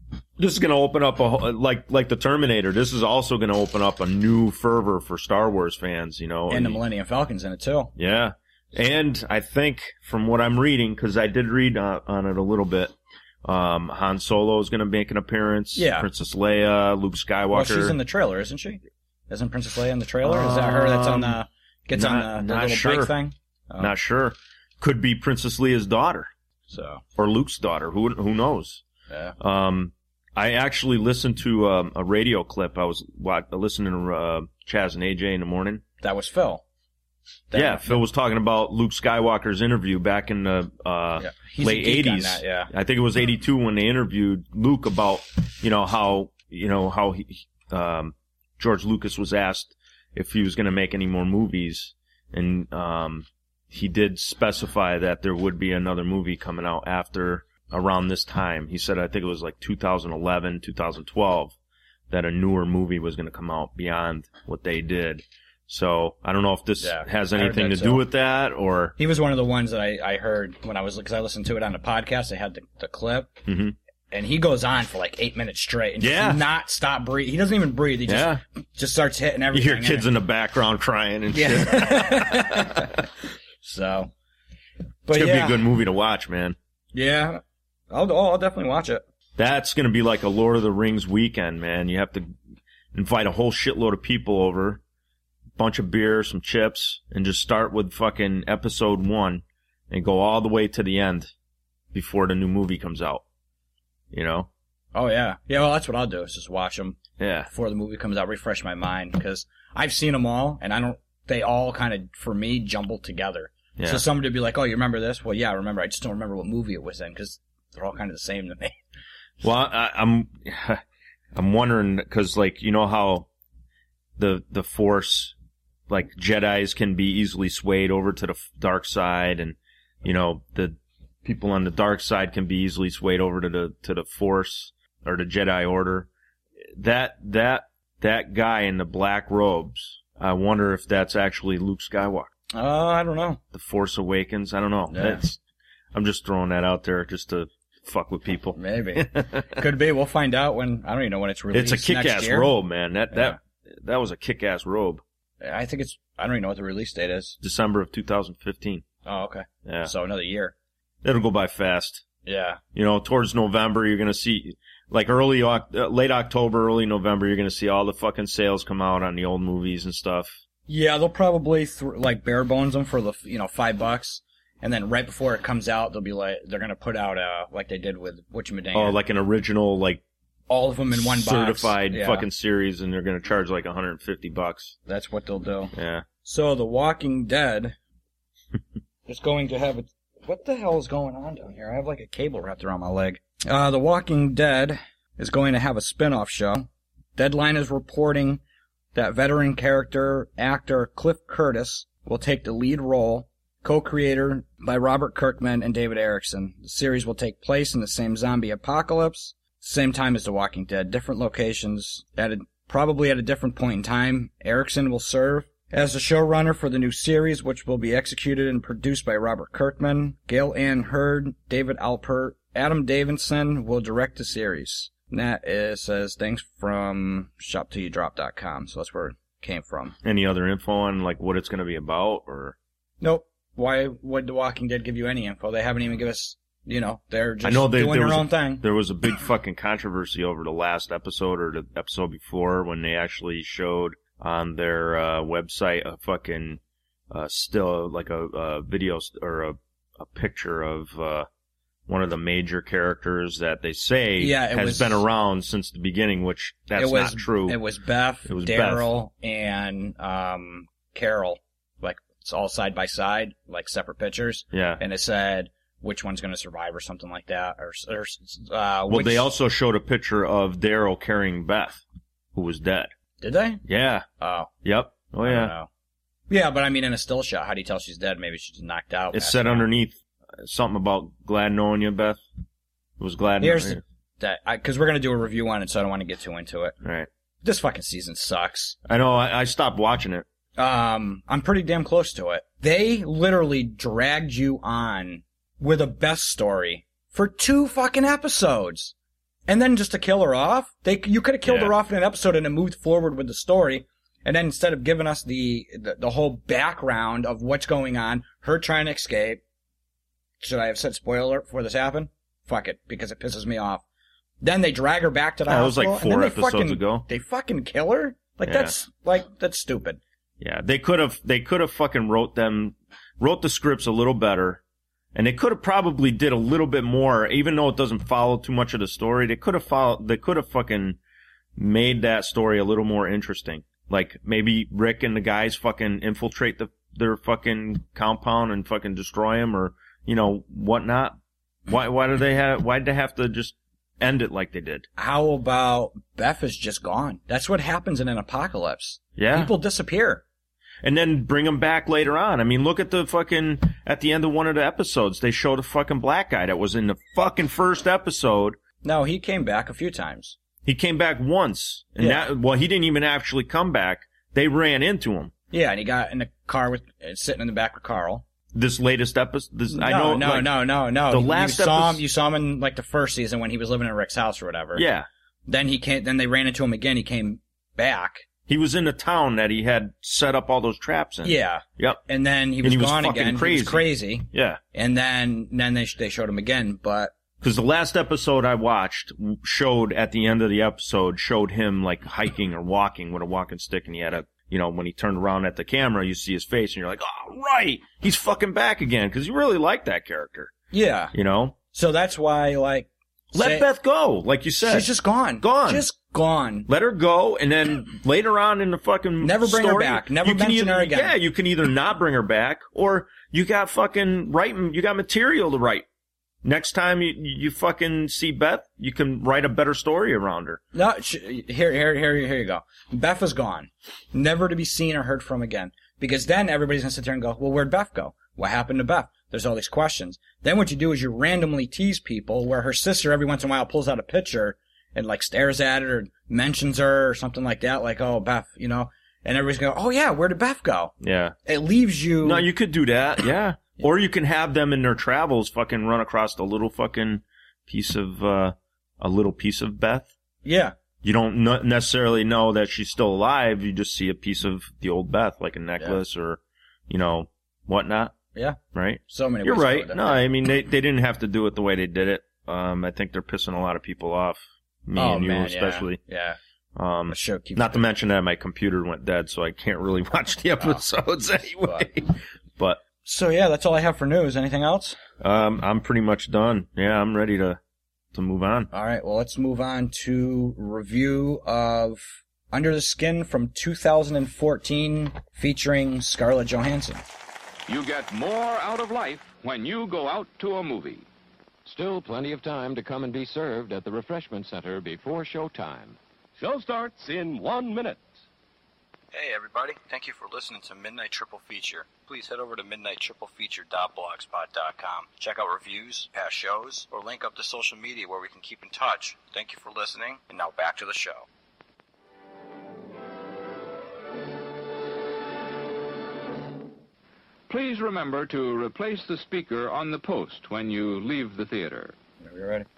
This is going to open up a like like the Terminator. This is also going to open up a new fervor for Star Wars fans, you know. And the Millennium Falcon's in it too. Yeah, and I think from what I'm reading, because I did read on, on it a little bit, um, Han Solo is going to make an appearance. Yeah. Princess Leia, Luke Skywalker. Well, she's in the trailer, isn't she? Isn't Princess Leia in the trailer? Is that her that's on the gets not, on the, the not little sure. bike thing? Oh. Not sure. Could be Princess Leia's daughter So or Luke's daughter. Who who knows? yeah. Um, I actually listened to um, a radio clip. I was what, listening to uh, Chaz and A J in the morning. That was Phil. That yeah, Phil was talking about Luke Skywalker's interview back in the uh, Yeah. He's a late geek on eighties. that, yeah. I think it was eighty-two when they interviewed Luke about, you know, how, you know, how he, um, George Lucas was asked if he was going to make any more movies. And, um, he did specify that there would be another movie coming out after around this time. He said, I think it was like two thousand eleven, two thousand twelve, that a newer movie was going to come out beyond what they did. So I don't know if this Yeah, has I heard anything that to too. do with that or. He was one of the ones that I, I heard when I was, because I listened to it on the podcast. They had the, the clip. Mhm. And he goes on for like eight minutes straight and Yeah. just not stop breathe. He doesn't even breathe. He just, Yeah. just starts hitting You everything. hear kids in the background crying and shit. Yeah. So. But It's going to yeah. be a good movie to watch, man. Yeah. I'll, oh, I'll definitely watch it. That's going to be like a Lord of the Rings weekend, man. You have to invite a whole shitload of people over, bunch of beer, some chips, and just start with fucking episode one and go all the way to the end before the new movie comes out. You know? Oh, yeah. Yeah, well, that's what I'll do is just watch them Yeah. before the movie comes out, refresh my mind, because I've seen them all, and I don't, they all kind of, for me, jumbled together. Yeah. So somebody would be like, oh, you remember this? Well, yeah, I remember. I just don't remember what movie it was in, because they're all kind of the same to me. Well, I, I'm, I'm wondering, cause like, you know how the, the Force, like Jedis can be easily swayed over to the f- dark side, and, you know, the people on the dark side can be easily swayed over to the, to the Force, or the Jedi Order. That, that, that guy in the black robes, I wonder if that's actually Luke Skywalker. Oh, I don't know. The Force Awakens, I don't know. Yeah. That's, I'm just throwing that out there just to fuck with people. Maybe. Could be. We'll find out when, I don't even know when it's released. It's a kick-ass next year. robe, man. That that that was a kick-ass robe. I think it's, I don't even know what the release date is. December of two thousand fifteen. Oh, okay. Yeah. So another year. It'll go by fast. Yeah. You know, towards November, you're going to see, like early, Oc- uh, late October, early November, you're going to see all the fucking sales come out on the old movies and stuff. Yeah, they'll probably, th- like, bare bones them for the, you know, five bucks. And then right before it comes out, they'll be like, they're going to put out, uh, like they did with Whatchamadinger. Oh, like an original, like, all of them in one box. certified Yeah. fucking series, and they're going to charge like one hundred fifty bucks. That's what they'll do. Yeah. So, The Walking Dead is going to have a... What the hell is going on down here? I have like a cable wrapped around my leg. Uh, The Walking Dead is going to have a spin-off show. Deadline is reporting that veteran character actor Cliff Curtis will take the lead role, co-creator by Robert Kirkman and David Erickson. The series will take place in the same zombie apocalypse, same time as The Walking Dead, different locations, at a, probably at a different point in time. Erickson will serve as the showrunner for the new series, which will be executed and produced by Robert Kirkman. Gail Ann Hurd, David Alpert, Adam Davidson will direct the series. And that is, says, thanks from shop till you drop dot com. So that's where it came from. Any other info on like what it's going to be about, or? Nope. Why would The Walking Dead give you any info? They haven't even given us, you know, they're just I know they, doing there their was own a, thing. There was a big fucking controversy over the last episode or the episode before when they actually showed on their uh, website a fucking uh, still like a, a video st- or a, a picture of uh, one of the major characters that they say Yeah, it has was- been around since the beginning, which that's it was, not true. It was Beth, It was Daryl, and um, Carol. Like, it's all side by side, like separate pictures. Yeah. And it said which one's going to survive or something like that. Or, or uh, Well, which, they also showed a picture of Daryl carrying Beth, who was dead. Did they? Yeah. Oh. Yep. Oh I yeah. don't know. Yeah, but I mean, in a still shot, how do you tell she's dead? Maybe she's knocked out. It passed said out. underneath uh, something about glad knowing you, Beth. It was glad Here's knowing the, that, because we're going to do a review on it, so I don't want to get too into it. you. Right. This fucking season sucks. I know. I, I stopped watching it. Um, I'm pretty damn close to it. They literally dragged you on with a best story for two fucking episodes. And then just to kill her off, they you could have killed Yeah. her off in an episode and it moved forward with the story. And then instead of giving us the, the the whole background of what's going on, her trying to escape. Should I have said spoiler alert before this happened? Fuck it, because it pisses me off. Then they drag her back to the Yeah, it was hospital. like and then four they episodes fucking, ago. They fucking kill her? Like, Yeah. that's, like, that's stupid. Yeah, they could have they could have fucking wrote them wrote the scripts a little better, and they could have probably did a little bit more, even though it doesn't follow too much of the story. They could have followed, they could have fucking made that story a little more interesting. Like maybe Rick and the guys fucking infiltrate the their fucking compound and fucking destroy him, or you know whatnot. Why why do they have why did they have to just end it like they did? How about Beth is just gone? That's what happens in an apocalypse. Yeah. People disappear. And then bring him back later on. I mean, look at the fucking, at the end of one of the episodes, they showed a fucking black guy that was in the fucking first episode. No, he came back a few times. He came back once. And Yeah. that, well, he didn't even actually come back. They ran into him. Yeah, and he got in the car with, uh, sitting in the back with Carl. This latest episode, this, No, I know, no, like, no, no, no. the You- last you saw episode- him, you saw him in, like, the first season when he was living in Rick's house or whatever. Yeah. Then he came, then they ran into him again, he came back. He was in the town that he had set up all those traps in. Yeah. Yep. And then he And was, he was gone fucking again. crazy. He was crazy. Yeah. And then, then they, they showed him again, but Because the last episode I watched showed, at the end of the episode, showed him like hiking or walking with a walking stick, and he had a, you know, when he turned around at the camera, you see his face, and you're like, oh, right, he's fucking back again, because you really like that character, yeah. you know? So that's why, like, Let say- Beth go, like you said. she's just gone. Gone. Just gone. Let her go, and then later on in the fucking Never bring her story, back. Never you can mention either, her again. Yeah, you can either not bring her back, or you got fucking writing, you got material to write. Next time you you fucking see Beth, you can write a better story around her. No, sh- here, here, here, here you go. Beth is gone. Never to be seen or heard from again. Because then everybody's gonna sit there and go, well, where'd Beth go? What happened to Beth? There's all these questions. Then what you do is you randomly tease people where her sister every once in a while pulls out a picture and like stares at it or mentions her or something like that, like, oh, Beth, you know, and everybody's going, oh yeah, where did Beth go? Yeah. It leaves you. No, you could do that, yeah. Or you can have them in their travels fucking run across a little fucking piece of, uh, a little piece of Beth. Yeah. You don't n- necessarily know that she's still alive. You just see a piece of the old Beth, like a necklace or, you know, whatnot. Yeah. Right? So many You're ways to right. go with No, that. I mean, they, they didn't have to do it the way they did it. Um, I think they're pissing a lot of people off. Me oh, and you man, especially. Yeah. Um, The show keeps not to mention that my computer went dead, so I can't really watch the episodes anyway. But, So yeah, that's all I have for news. Anything else? um, I'm pretty much done. Yeah, I'm ready to, to move on. All right, well, let's move on to review of Under the Skin from two thousand fourteen featuring Scarlett Johansson. You get more out of life when you go out to a movie. Still plenty of time to come and be served at the refreshment center before showtime. Show starts in one minute. Hey everybody, thank you for listening to Midnight Triple Feature. Please head over to midnight triple feature dot blogspot dot com. Check out reviews, past shows, or link up to social media where we can keep in touch. Thank you for listening, and now back to the show. Please remember to replace the speaker on the post when you leave the theater. Are you ready?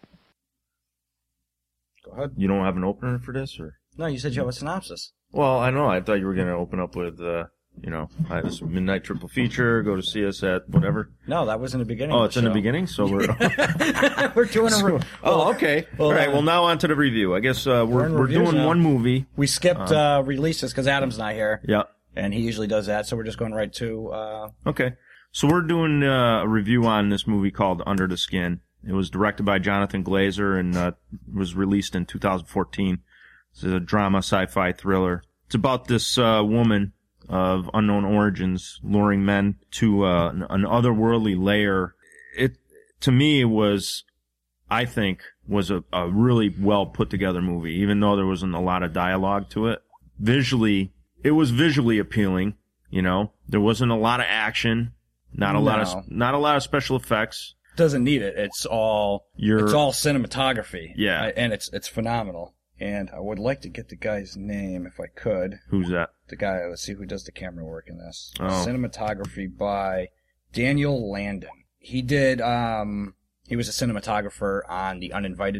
Go ahead. You don't have an opener for this, or? No, you said you have a synopsis. Well, I know. I thought you were going to open up with, uh, you know, I this Midnight Triple Feature, go to see us at whatever. No, that was in the beginning. Oh, of it's the in the show. beginning? So we're... We're doing a re- oh, okay. Well, All right, uh, well, now on to the review. I guess uh, we're we're in we're reviews doing now. one movie. We skipped uh, releases because Adam's not here, Yeah. and he usually does that, so we're just going right to... Uh, Okay. So we're doing uh, a review on this movie called Under the Skin. It was directed by Jonathan Glazer and uh, was released in two thousand fourteen. It's a drama, sci-fi thriller. It's about this uh, woman of unknown origins luring men to uh, an, an otherworldly lair. It, to me, was, I think, was a, a really well put together movie, even though there wasn't a lot of dialogue to it. Visually, it was visually appealing. You know, there wasn't a lot of action, not a lot No. of not a lot of special effects. doesn't need it. It's all You're- it's all cinematography. Yeah. I- and it's it's phenomenal. And I would like to get the guy's name if I could. Who's that? The guy, let's see who does the camera work in this. Oh. Cinematography by Daniel Landon. He did, um, he was a cinematographer on The Uninvited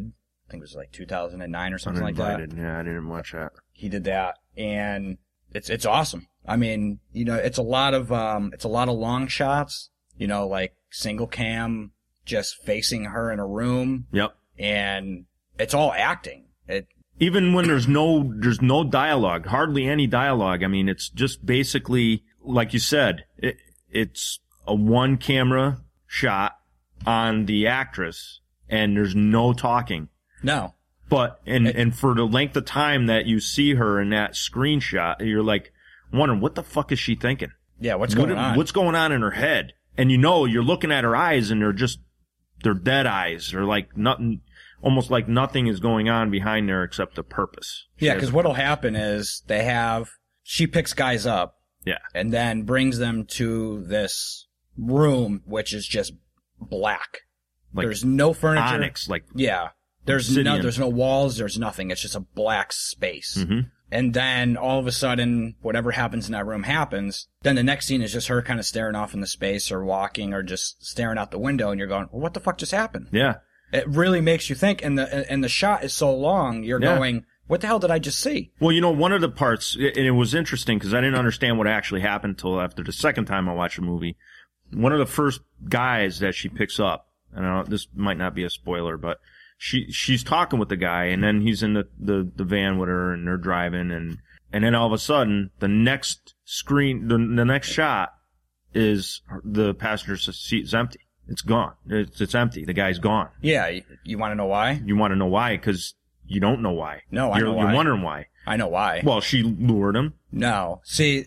I think it was like two thousand nine or something like that. Yeah, I didn't watch that. He did that, and it's it's awesome. I mean, you know, it's a lot of um, it's a lot of long shots. You know, like single cam, just facing her in a room. Yep. And it's all acting. It even when there's no there's no dialogue, hardly any dialogue. I mean, it's just basically like you said. It, it's a one camera shot on the actress, and there's no talking. No. But and it, and for the length of time that you see her in that screenshot, you're like wondering what the fuck is she thinking? Yeah, what's going what, on? What's going on in her head? And you know, you're looking at her eyes, and they're just they're dead eyes. They're like nothing, almost like nothing is going on behind there except a purpose. Yeah, because what'll happen is they have she picks guys up. Yeah. And then brings them to this room, which is just black. Like there's no furniture. Onyx, like yeah. There's obsidian. no there's no walls. There's nothing. It's just a black space. Mm-hmm. And then all of a sudden, whatever happens in that room happens. Then the next scene is just her kind of staring off in the space or walking or just staring out the window. And you're going, well, what the fuck just happened? Yeah. It really makes you think. And the, and the shot is so long. You're yeah. going, what the hell did I just see? Well, you know, one of the parts, and it was interesting because I didn't understand what actually happened until after the second time I watched the movie. One of the first guys that she picks up, and I don't, this might not be a spoiler, but she she's talking with the guy, and then he's in the, the, the van with her, and they're driving, and and then all of a sudden, the next screen, the, the next shot is the passenger seat's empty. It's gone. It's, it's empty. The guy's gone. Yeah, you, you want to know why? You want to know why? Because you don't know why. No, I you're, know why. You're wondering why. I know why. Well, she lured him. No. See,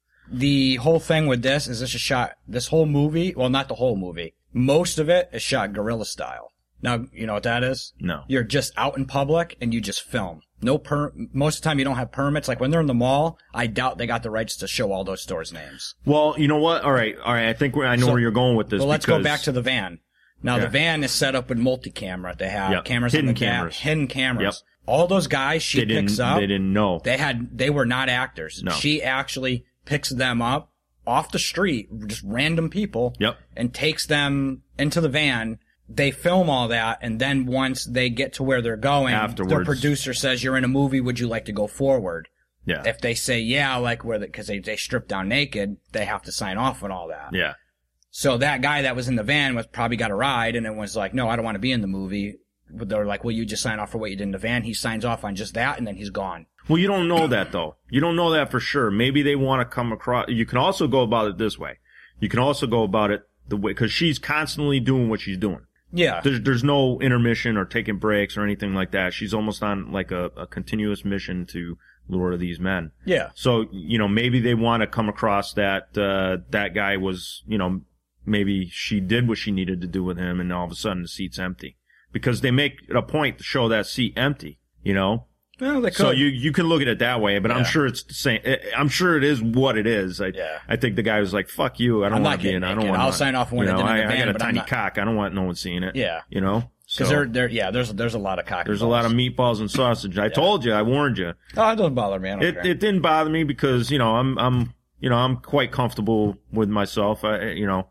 the whole thing with this is this is shot, this whole movie, well, not the whole movie. Most of it is shot guerrilla style. Now, you know what that is? No. You're just out in public and you just film. No per, most of the time you don't have permits. Like when they're in the mall, I doubt they got the rights to show all those stores' names. Well, you know what? All right. All right. I think we're, I know so, where you're going with this. Well, let's because, go back to the van. Now, yeah. the van is set up with multi-camera. They have yep. cameras hidden on the cameras. back, hidden cameras. Yep. All those guys she they picks didn't, up. They didn't know. They had, they were not actors. No. She actually picks them up off the street, just random people. Yep. And takes them into the van. They film all that, and then once they get to where they're going, Afterwards. their producer says, you're in a movie, would you like to go forward? Yeah. If they say, yeah, like where the, cause they, they strip down naked, they have to sign off on all that. Yeah. So that guy that was in the van was probably got a ride, and it was like, no, I don't want to be in the movie. But they're like, well, you just sign off for what you did in the van. He signs off on just that, and then he's gone. Well, you don't know that, though. You don't know that for sure. Maybe they want to come across. You can also go about it this way. You can also go about it the way, because she's constantly doing what she's doing. Yeah. There's, there's no intermission or taking breaks or anything like that. She's almost on like a, a continuous mission to lure these men. Yeah. So, you know, maybe they want to come across that, uh, that guy was, you know, maybe she did what she needed to do with him, and all of a sudden the seat's empty. Because they make it a point to show that seat empty, you know? Well, they could. So you, you can look at it that way, but Yeah. I'm sure it's the same. I'm sure it is what it is. I, Yeah. I think the guy was like, fuck you. I don't I'm want not to be in it. I getting don't naked. want I'll sign off when you I know, did in the I, I van, got a but I'm tiny not- cock. I don't want no one seeing it. Yeah. You know? Because So, there, there, yeah, there's, there's a lot of cock. there's a balls. lot of meatballs and sausage. I told you. I warned you. Oh, it doesn't bother me. I don't It, care. it didn't bother me because, you know, I'm, I'm, you know, I'm quite comfortable with myself. I, you know.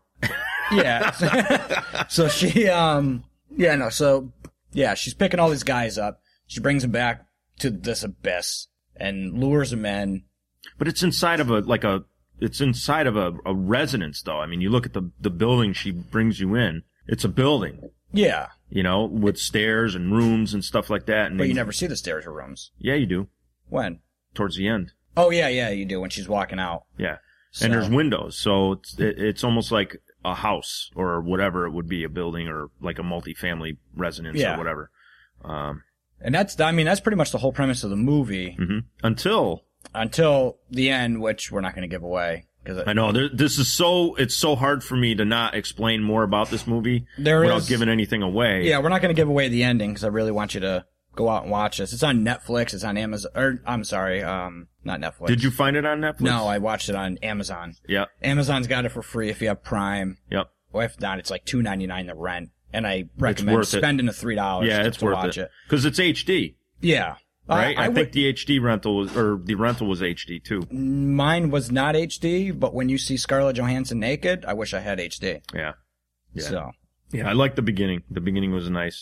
Yeah. So she, um, yeah, no, so, yeah, she's picking all these guys up. She brings them back to this abyss and lures them in. But it's inside of a, like a, it's inside of a, a residence, though. I mean, you look at the, the building she brings you in. It's a building, Yeah. you know, with stairs and rooms and stuff like that. And But they- you never see the stairs or rooms. Yeah, you do. When? Towards the end. Oh, yeah, yeah, you do when she's walking out. Yeah. So- And there's windows. So it's, it, it's almost like a house or whatever it would be, a building or like a multifamily residence Yeah. or whatever. Um, And that's, I mean, that's pretty much the whole premise of the movie mhm. Until, until the end, which we're not going to give away. Cause I know, there, this is so, it's so hard for me to not explain more about this movie There without is- giving anything away. Yeah, we're not going to give away the ending because I really want you to go out and watch this. It's on Netflix. It's on Amazon. Or, I'm sorry, um, not Netflix. Did you find it on Netflix? No, I watched it on Amazon. Yep. Amazon's got it for free if you have Prime. Yep. Or if not, it's like two ninety-nine to rent. And I recommend worth it. spending the three dollars Yeah, to, it's to worth watch it. it. Because it's H D, Yeah. right? Uh, I, I think would- the H D rental was, or the rental was H D too. Mine was not H D, but when you see Scarlett Johansson naked, I wish I had H D. Yeah. Yeah. So, Yeah, I like the beginning. The beginning was nice.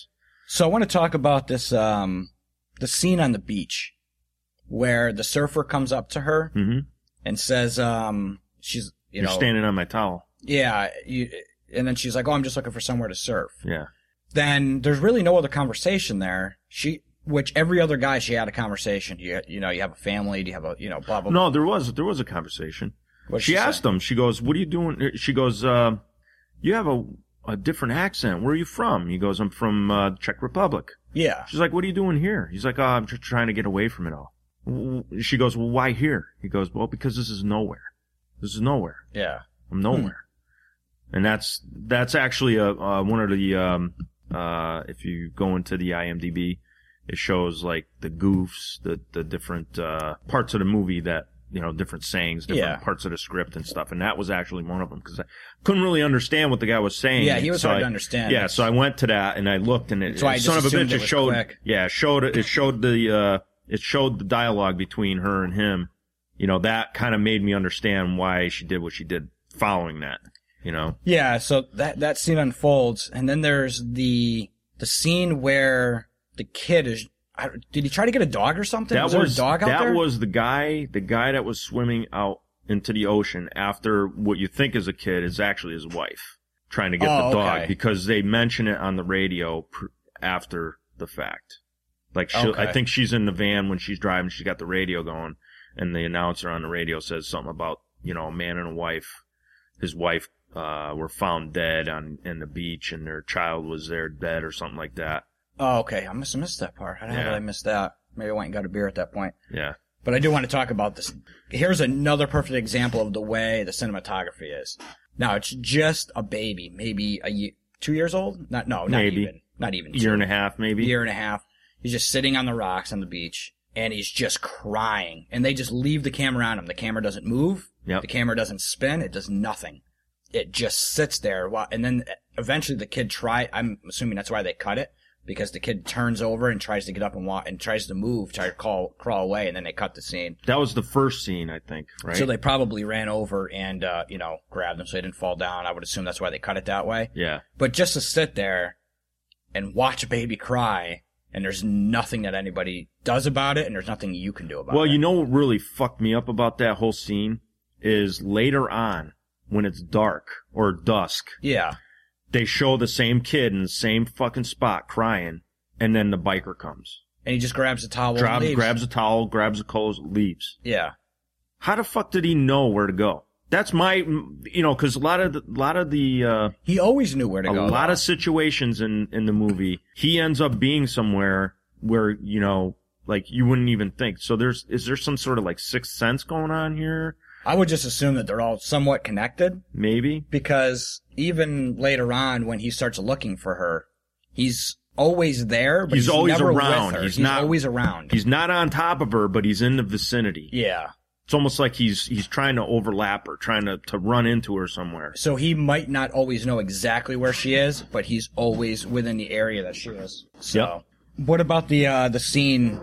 So I want to talk about this, um, the scene on the beach where the surfer comes up to her Mm-hmm. and says, um, she's, you You're know, standing on my towel. yeah, you, and then she's like, oh, I'm just looking for somewhere to surf. Yeah. Then there's really no other conversation there. She, which every other guy she had a conversation. You, you know, you have a family, do you have a, you know, blah, blah, blah. No, there was, there was a conversation. What'd She she say? asked him, she goes, what are you doing? She goes, uh, you have a, a different accent. Where are you from? He goes, I'm from, uh, Czech Republic. Yeah. She's like, what are you doing here? He's like, oh, I'm just trying to get away from it all. She goes, well, why here? He goes, well, because this is nowhere. This is nowhere. Yeah. I'm nowhere. Hmm. And that's, that's actually a, uh, one of the, um, uh, if you go into the I M D B, it shows like the goofs, the, the different, uh, parts of the movie that, you know, different sayings, different Yeah. parts of the script and stuff. And that was actually one of them because I couldn't really understand what the guy was saying. Yeah, he was So hard I- to understand. Yeah, so I went to that and I looked and it, That's why I son of just a assumed bitch, it it was showed, quick. yeah, it showed, it showed the, uh, it showed the dialogue between her and him. You know, that kind of made me understand why she did what she did following that, you know? Yeah, so that, that scene unfolds, and then there's the, the scene where the kid is, I, did he try to get a dog or something? That was, was, there a dog out that there? was the guy, the guy that was swimming out into the ocean after what you think is a kid is actually his wife trying to get Oh, the dog okay. because they mention it on the radio pr- after the fact. Like, she'll, Okay. I think she's in the van when she's driving, she's got the radio going, and the announcer on the radio says something about, you know, a man and a wife. His wife, uh, were found dead on, in the beach and their child was there dead or something like that. Oh, okay. I must have missed that part. How Yeah. did I miss that? Maybe I went and got a beer at that point. Yeah. But I do want to talk about this. Here's another perfect example of the way the cinematography is. Now, it's just a baby, maybe a ye- two years old? Not, no, not Maybe. even. Not even. Year two. and a half, maybe. Year and a half. He's just sitting on the rocks on the beach, and he's just crying. And they just leave the camera on him. The camera doesn't move. Yep. The camera doesn't spin. It does nothing. It just sits there. while- And then eventually the kid try. I'm assuming that's why they cut it, because the kid turns over and tries to get up and walk and tries to move, try to crawl, crawl away, and then they cut the scene. That was the first scene, I think, right? So they probably ran over and, uh, you know, grabbed them so they didn't fall down. I would assume that's why they cut it that way. Yeah. But just to sit there and watch a baby cry, and there's nothing that anybody does about it, and there's nothing you can do about Well, it. you know what really fucked me up about that whole scene is later on, when it's dark or dusk, Yeah. they show the same kid in the same fucking spot crying, and then the biker comes. And he just grabs the towel and Grabs, leaves. grabs a towel, grabs the clothes, leaves. Yeah. How the fuck did he know where to go? That's my, you know, because a lot of the, lot of the, uh, He always knew where to a go. lot though. of situations in, in the movie, he ends up being somewhere where, you know, like you wouldn't even think. So there's, is there some sort of like sixth sense going on here? I would just assume that they're all somewhat connected, Maybe. because even later on when he starts looking for her, he's always there, but he's, He's always never around. with her. He's He's, not- always around. He's not on top of her, but he's in the vicinity. Yeah. It's almost like he's, he's trying to overlap her, trying to, to run into her somewhere. So he might not always know exactly where she is, but he's always within the area that she is. So, Yep. what about the uh, the scene?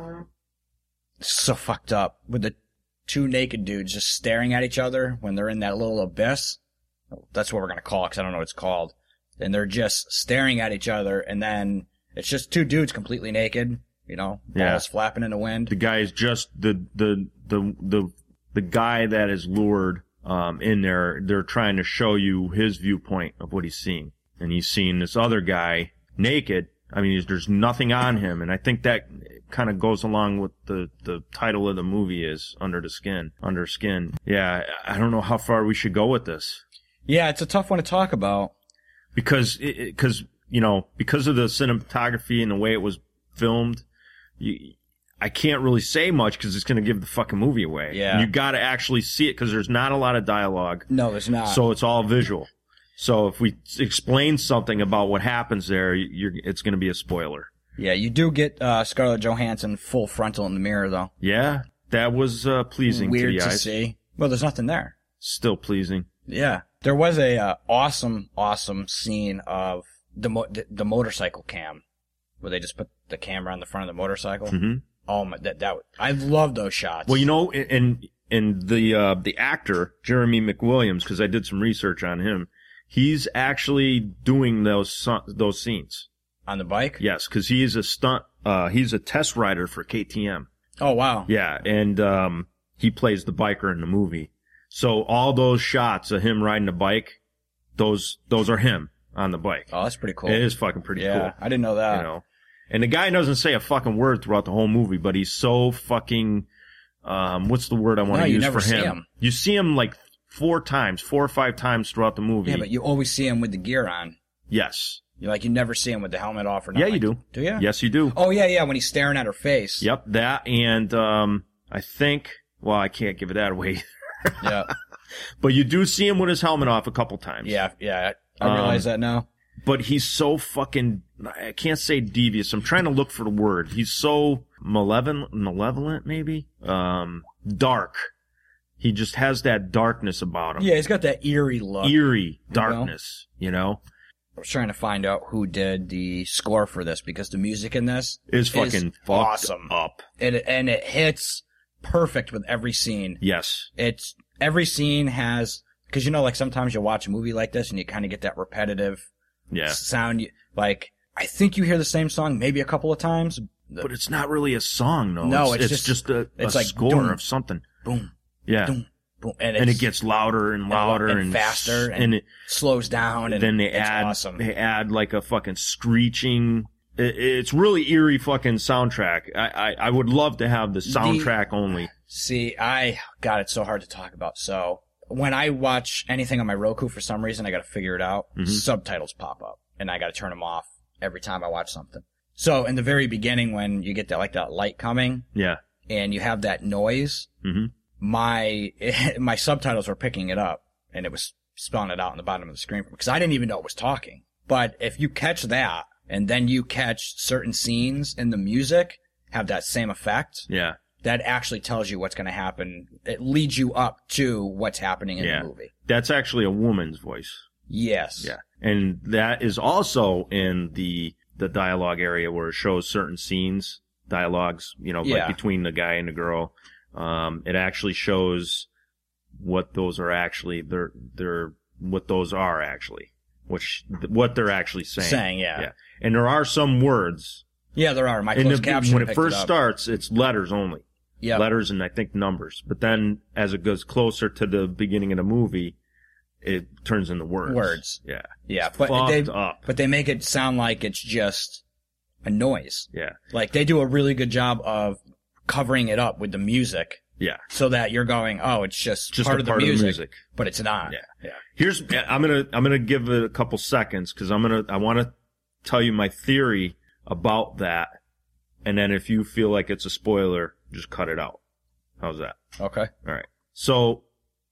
So fucked up with the two naked dudes just staring at each other when they're in that little abyss. That's what we're gonna call it, 'cause I don't know what it's called. And they're just staring at each other, and then it's just two dudes completely naked. You know, balls Yeah. flapping in the wind. The guy is just the, the, the, the, the guy that is lured, um, in there. They're trying to show you his viewpoint of what he's seeing. And he's seeing this other guy naked. I mean, there's nothing on him. And I think that kind of goes along with the, the title of the movie is Under the Skin, Under Skin. Yeah. I don't know how far we should go with this. Yeah, it's a tough one to talk about. Because, it, it, cause, you know, because of the cinematography and the way it was filmed, you, I can't really say much because it's going to give the fucking movie away. Yeah. You got to actually see it because there's not a lot of dialogue. No, there's not. So it's all visual. So if we explain something about what happens there, you're, it's going to be a spoiler. Yeah, you do get uh, Scarlett Johansson full frontal in the mirror, though. Yeah, that was uh, pleasing Weird to the to eyes. see. Well, there's nothing there. Still pleasing. Yeah, there was a uh, awesome, awesome scene of the, mo- the the motorcycle cam, where they just put the camera on the front of the motorcycle. Mm-hmm. Oh my, that that I love those shots. Well, you know, and and the uh, the actor Jeremy McWilliams, because I did some research on him, he's actually doing those so- those scenes. On the bike? Yes, because he's a stunt. Uh, he's a test rider for K T M. Oh wow. Yeah, and um, he plays the biker in the movie. So all those shots of him riding a bike, those those are him on the bike. Oh, that's pretty cool. It is fucking pretty yeah, cool. I didn't know that. You know, and the guy doesn't say a fucking word throughout the whole movie, but he's so fucking. Um, what's the word I want No, to you use never for see him? him. You see him like four times, four or five times throughout the movie. Yeah, but you always see him with the gear on. Yes. You like you never see him with the helmet off or Yeah, nothing. you do. Do you? Yes, you do. Oh yeah, yeah. When he's staring at her face. Yep, that and um, I think. Well, I can't give it that away. Yeah. But you do see him with his helmet off a couple times. Yeah, yeah. I realize Um, that now. But he's so fucking, I can't say devious. I'm trying to look for the word. He's so malevolent, malevolent maybe? Um, dark. He just has that darkness about him. Yeah, he's got that eerie look. Eerie darkness, you know? I was trying to find out who did the score for this because the music in this Is fucking fucked awesome. up. It, and it hits perfect with every scene. Yes. It's, every scene has, cause you know, like sometimes you watch a movie like this and you kind of get that repetitive Yeah. sound. Like, I think you hear the same song maybe a couple of times. But it's not really a song, though. No, it's, it's it's just- just, a, it's a like score doom, of something. Boom, Yeah. boom, boom. And, And it's, it gets louder and louder and, and, faster and, and it, slows down. And then they it's add, awesome. they add like a fucking screeching. It, it's really eerie fucking soundtrack. I, I, I would love to have the soundtrack only. See, I got it so hard to talk about. So when I watch anything on my Roku, for some reason, I got to figure it out. Mhm. Subtitles pop up, and I got to turn them off every time I watch something. So in the very beginning, when you get that like that light coming, Yeah. and you have that noise, hmm my my subtitles were picking it up, and it was spelling it out on the bottom of the screen because I didn't even know it was talking. But if you catch that, and then you catch certain scenes in the music have that same effect, Yeah. that actually tells you what's going to happen. It leads you up to what's happening in Yeah. the movie. That's actually a woman's voice. Yes. Yeah. And that is also in the, the dialogue area where it shows certain scenes, dialogues, you know, Yeah. like between the guy and the girl. Um, it actually shows what those are actually, they're, they're, what those are actually, which, what they're actually saying. Saying, yeah. Yeah. And there are some words. Yeah, there are. My In closed the, caption when it picked first up. starts, it's letters only. Yep. Letters and I think numbers. But then as it goes closer to the beginning of the movie, it turns into words. Words. Yeah. Yeah, It's but fucked they up. but they make it sound like it's just a noise. Yeah. Like they do a really good job of covering it up with the music Yeah. so that you're going, oh, it's just, Just part, a of, the part of the music, music. but it's not. Yeah. Yeah. Here's, I'm gonna, I'm gonna give it a couple seconds because I'm gonna, I want to tell you my theory about that. And then if you feel like it's a spoiler, just cut it out. How's that? Okay. All right. So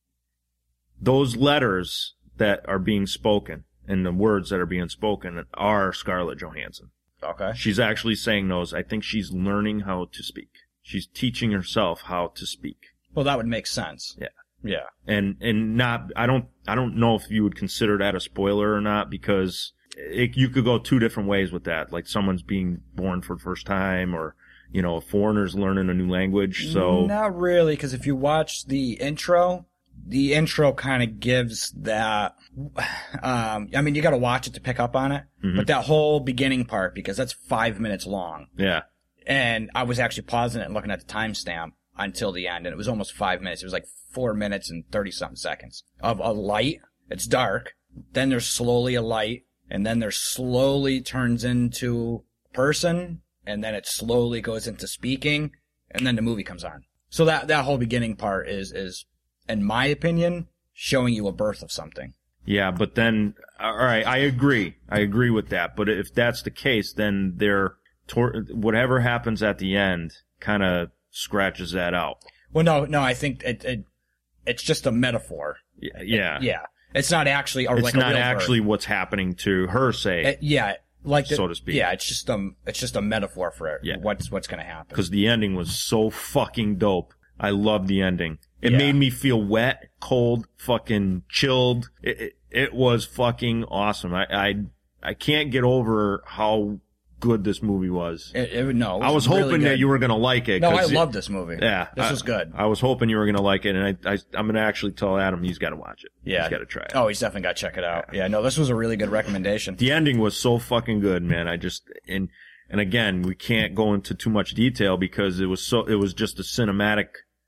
those letters that are being spoken and the words that are being spoken are Scarlett Johansson. Okay. She's actually saying those. I think she's learning how to speak. She's teaching herself how to speak. Well, that would make sense. Yeah. Yeah. And, and not, I don't, I don't know if you would consider that a spoiler or not because it, you could go two different ways with that. Like someone's being born for the first time or, you know, a foreigner's learning a new language. So Not really, because if you watch the intro, the intro kind of gives that, um, I mean, you got to watch it to pick up on it, Mhm. but that whole beginning part, because that's five minutes long. yeah, And I was actually pausing it and looking at the timestamp until the end, and it was almost five minutes. It was like four minutes and thirty something seconds of a light. It's dark. Then there's slowly a light, and then there slowly turns into a person, and then it slowly goes into speaking, and then the movie comes on. So that, that whole beginning part is, is, in my opinion, showing you a birth of something. yeah. But then, all right, I agree. I agree with that. But if that's the case, then they're, tor- whatever happens at the end kind of scratches that out. Well, no, no, I think it, it it's just a metaphor. Yeah. Yeah. Yeah. It's not actually, or It's like a not real actually birth. what's happening to her, say. It, yeah, like the, so to speak. Yeah, it's just um, it's just a metaphor for it. Yeah. What's what's gonna happen? Because the ending was so fucking dope. I love the ending. It Yeah. made me feel wet, cold, fucking chilled. It, it, it was fucking awesome. I, I, I can't get over how good this movie was. It, it, no, it was I was really hoping good. that you were going to like it. No, I it, love this movie. Yeah. This I, was good. I was hoping you were going to like it, and I, I, I'm going to actually tell Adam he's got to watch it. Yeah. He's got to try it. Oh, he's definitely got to check it out. Yeah. yeah, no, this was a really good recommendation. The ending was so fucking good, man. I just, and, and again, we can't go into too much detail because it was so, it was just a cinematic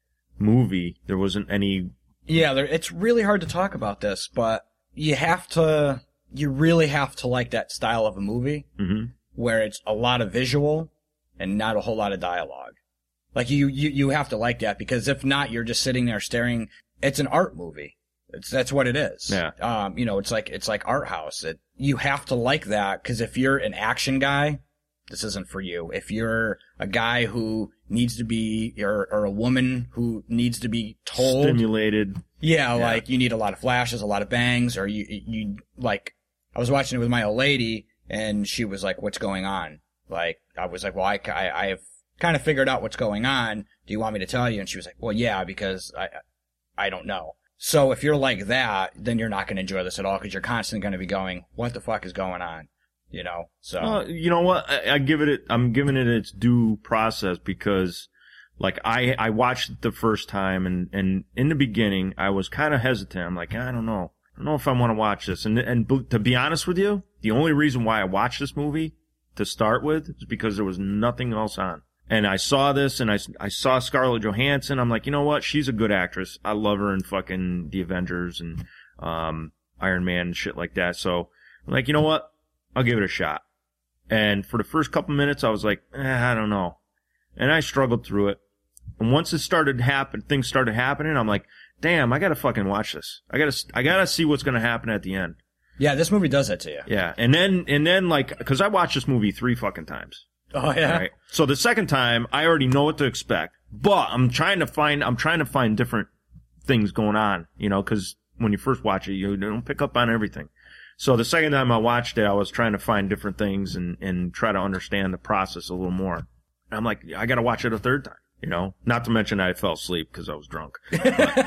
movie. There wasn't any. Yeah, there, it's really hard to talk about this, but you have to, you really have to like that style of a movie. Mm-hmm. Where it's a lot of visual and not a whole lot of dialogue. Like you, you, you have to like that because if not, you're just sitting there staring. It's an art movie. It's, that's what it is. Yeah. Um, you know, it's like, it's like art house. It, you have to like that because if you're an action guy, this isn't for you. If you're a guy who needs to be, or, or a woman who needs to be told. Stimulated. Yeah, Yeah. like you need a lot of flashes, a lot of bangs, or you, you, like, I was watching it with my old lady. And she was like, what's going on? Like, I was like, well, I, I, I have kind of figured out what's going on. Do you want me to tell you? And she was like, well, yeah, because I, I don't know. So if you're like that, then you're not going to enjoy this at all because you're constantly going to be going, what the fuck is going on? You know, so. Uh, you know what? I, I give it, I'm giving it its due process because, like, I, I watched it the first time and, and in the beginning, I was kind of hesitant. I'm like, I don't know. I don't know if I want to watch this. And, and to be honest with you, the only reason why I watched this movie to start with is because there was nothing else on. And I saw this and I, I saw Scarlett Johansson. I'm like, you know what? She's a good actress. I love her in fucking The Avengers and, um, Iron Man and shit like that. So I'm like, you know what? I'll give it a shot. And for the first couple minutes, I was like, eh, I don't know. And I struggled through it. And once it started happen, things started happening, I'm like, damn, I gotta fucking watch this. I gotta, I gotta see what's gonna happen at the end. Yeah, this movie does that to you. Yeah, and then, and then like, cause I watched this movie three fucking times. Oh yeah? Right? So the second time, I already know what to expect, but I'm trying to find, I'm trying to find different things going on, you know, cause when you first watch it, you don't pick up on everything. So the second time I watched it, I was trying to find different things and, and try to understand the process a little more. And I'm like, I gotta watch it a third time. You know, not to mention I fell asleep because I was drunk. But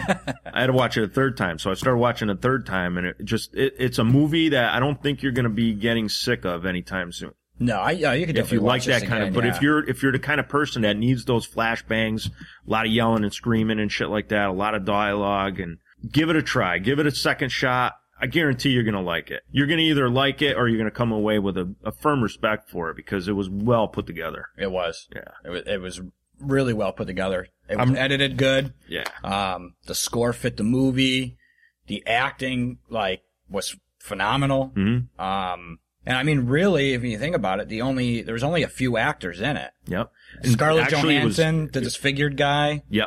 I had to watch it a third time. So I started watching it a third time and it just, it, it's a movie that I don't think you're going to be getting sick of anytime soon. No, I, yeah, you could if definitely you like watch this that kind again, of, but yeah. if you're, if you're the kind of person that needs those flashbangs, a lot of yelling and screaming and shit like that, a lot of dialogue, and give it a try, give it a second shot. I guarantee you're going to like it. You're going to either like it or you're going to come away with a, a firm respect for it because it was well put together. It was. Yeah. It was, it was really well put together. It was I'm- edited good. Yeah. Um, the score fit the movie. The acting, like, was phenomenal. Mm-hmm. Um, and I mean, really, if you think about it, the only, there was only a few actors in it. Yep. And Scarlett actually it was- Johansson, the disfigured guy. Yep.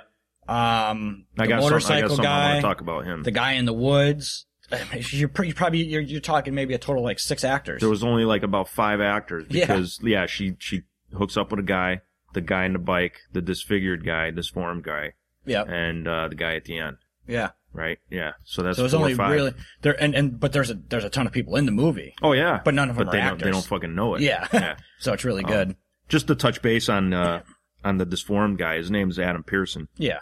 Um, the I got some, I got motorcycle something I guy. want to talk about him. The guy in the woods. You're pretty, probably, you're, you're talking maybe a total of like six actors. There was only like about five actors Yeah. because, yeah, she, she hooks up with a guy, the guy in the bike, the disfigured guy, disformed guy, Yeah. and, uh, the guy at the end, Yeah. right? Yeah. So that's So there's four only or five. really, there, and, and, but there's a, there's a ton of people in the movie. Oh, yeah. But none of them but are they actors. Don't, they don't fucking know it. Yeah. Yeah. So it's really Um, good. Just to touch base on, uh, on the disformed guy, his name is Adam Pearson. Yeah.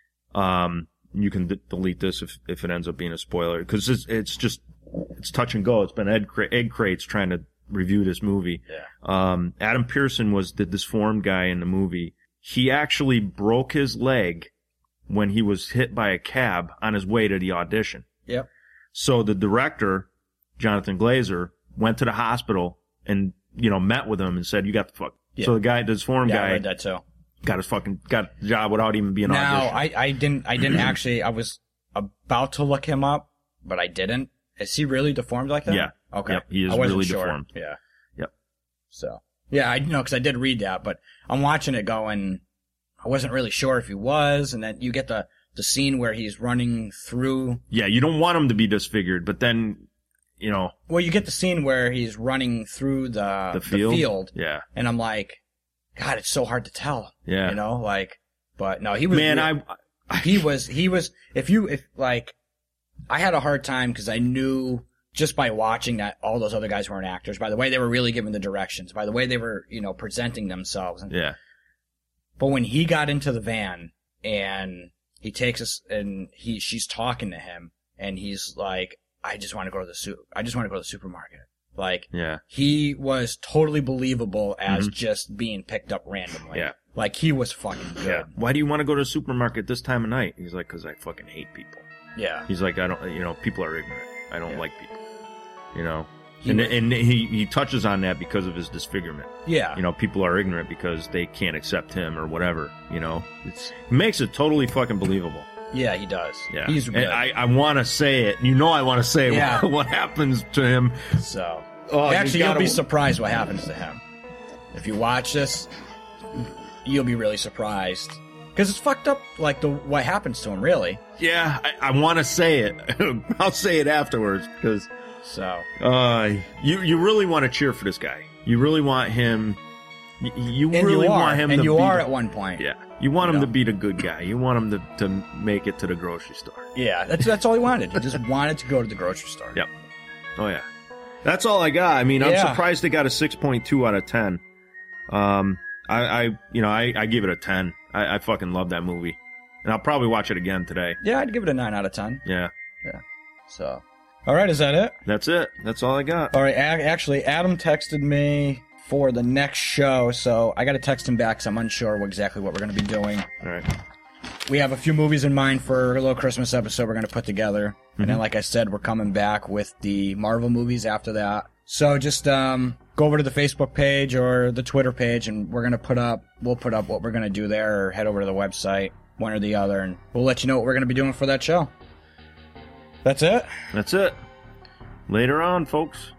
Um, you can d- delete this if, if it ends up being a spoiler because it's, it's just, it's touch and go. It's been egg, cra- egg crates trying to review this movie. Yeah. Um, Adam Pearson was the disformed guy in the movie. He actually broke his leg when he was hit by a cab on his way to the audition. Yep. So the director, Jonathan Glazer, went to the hospital and, you know, met with him and said, you got the fuck. Yeah. So the guy, the disformed Yeah, I guy, read that too. got his fucking, got the job without even being Now, auditioned. I, I didn't, I didn't actually, I was about to look him up, but I didn't. Is he really deformed like that? Yeah. Okay. Yep, he is I wasn't really sure. deformed. Yeah. Yep. So, yeah, I know, cause I did read that, but I'm watching it going, I wasn't really sure if he was, and then you get the, the scene where he's running through. Yeah, you don't want him to be disfigured, but then, you know. Well, you get the scene where he's running through the, The field? the field. Yeah. And I'm like, God, it's so hard to tell. Yeah. You know, like, but no, he was, Man, real- I, I, he was, he was, if you, if like, I had a hard time because I knew just by watching that all those other guys weren't actors, by the way they were really giving the directions, by the way they were, you know, presenting themselves. And, yeah. But when he got into the van and he takes us and he, she's talking to him and he's like, I just want to go to the su- I just want to go to the supermarket. Like, Yeah. he was totally believable as Mhm. just being picked up randomly. Yeah. Like, he was fucking good. Yeah. Why do you want to go to the supermarket this time of night? He's like, because I fucking hate people. Yeah. He's like, I don't, you know, people are ignorant. I don't Yeah. like people. You know? He and was- and he, he touches on that because of his disfigurement. Yeah. You know, people are ignorant because they can't accept him or whatever, you know? It's, it makes it totally fucking believable. Yeah, he does. Yeah. He's And good. I, I want to say it. You know I want to say Yeah. what, what happens to him. So, Oh, you actually, you'll gotta- be surprised what happens to him. If you watch this, you'll be really surprised. Because it's fucked up, like, the what happens to him, really. Yeah, I, I want to say it. I'll say it afterwards because So, uh, you you really want to cheer for this guy. You really want him. You, you and really you are, want him and to you be are the- at one point. Yeah, you want him You know. to be the good guy. You want him to, to make it to the grocery store. Yeah, that's that's all he wanted. He just wanted to go to the grocery store. Yep. Oh yeah, that's all I got. I mean, I'm Yeah. surprised they got a six point two out of ten. Um, I, I you know I, I give it a ten. I, I fucking love that movie, and I'll probably watch it again today. Yeah, I'd give it a nine out of ten. Yeah, So, all right, is that it? that's it. That's all I got. All right, a- actually, Adam texted me for the next show, so I got to text him back because I'm unsure what, exactly what we're going to be doing. All right. We have a few movies in mind for a little Christmas episode we're going to put together. And then, Mhm. like I said, we're coming back with the Marvel movies after that. So just um, go over to the Facebook page or the Twitter page, and we're going to put up, we'll put up what we're going to do there, or head over to the website, one or the other, and we'll let you know what we're going to be doing for that show. That's it. That's it. Later on, folks.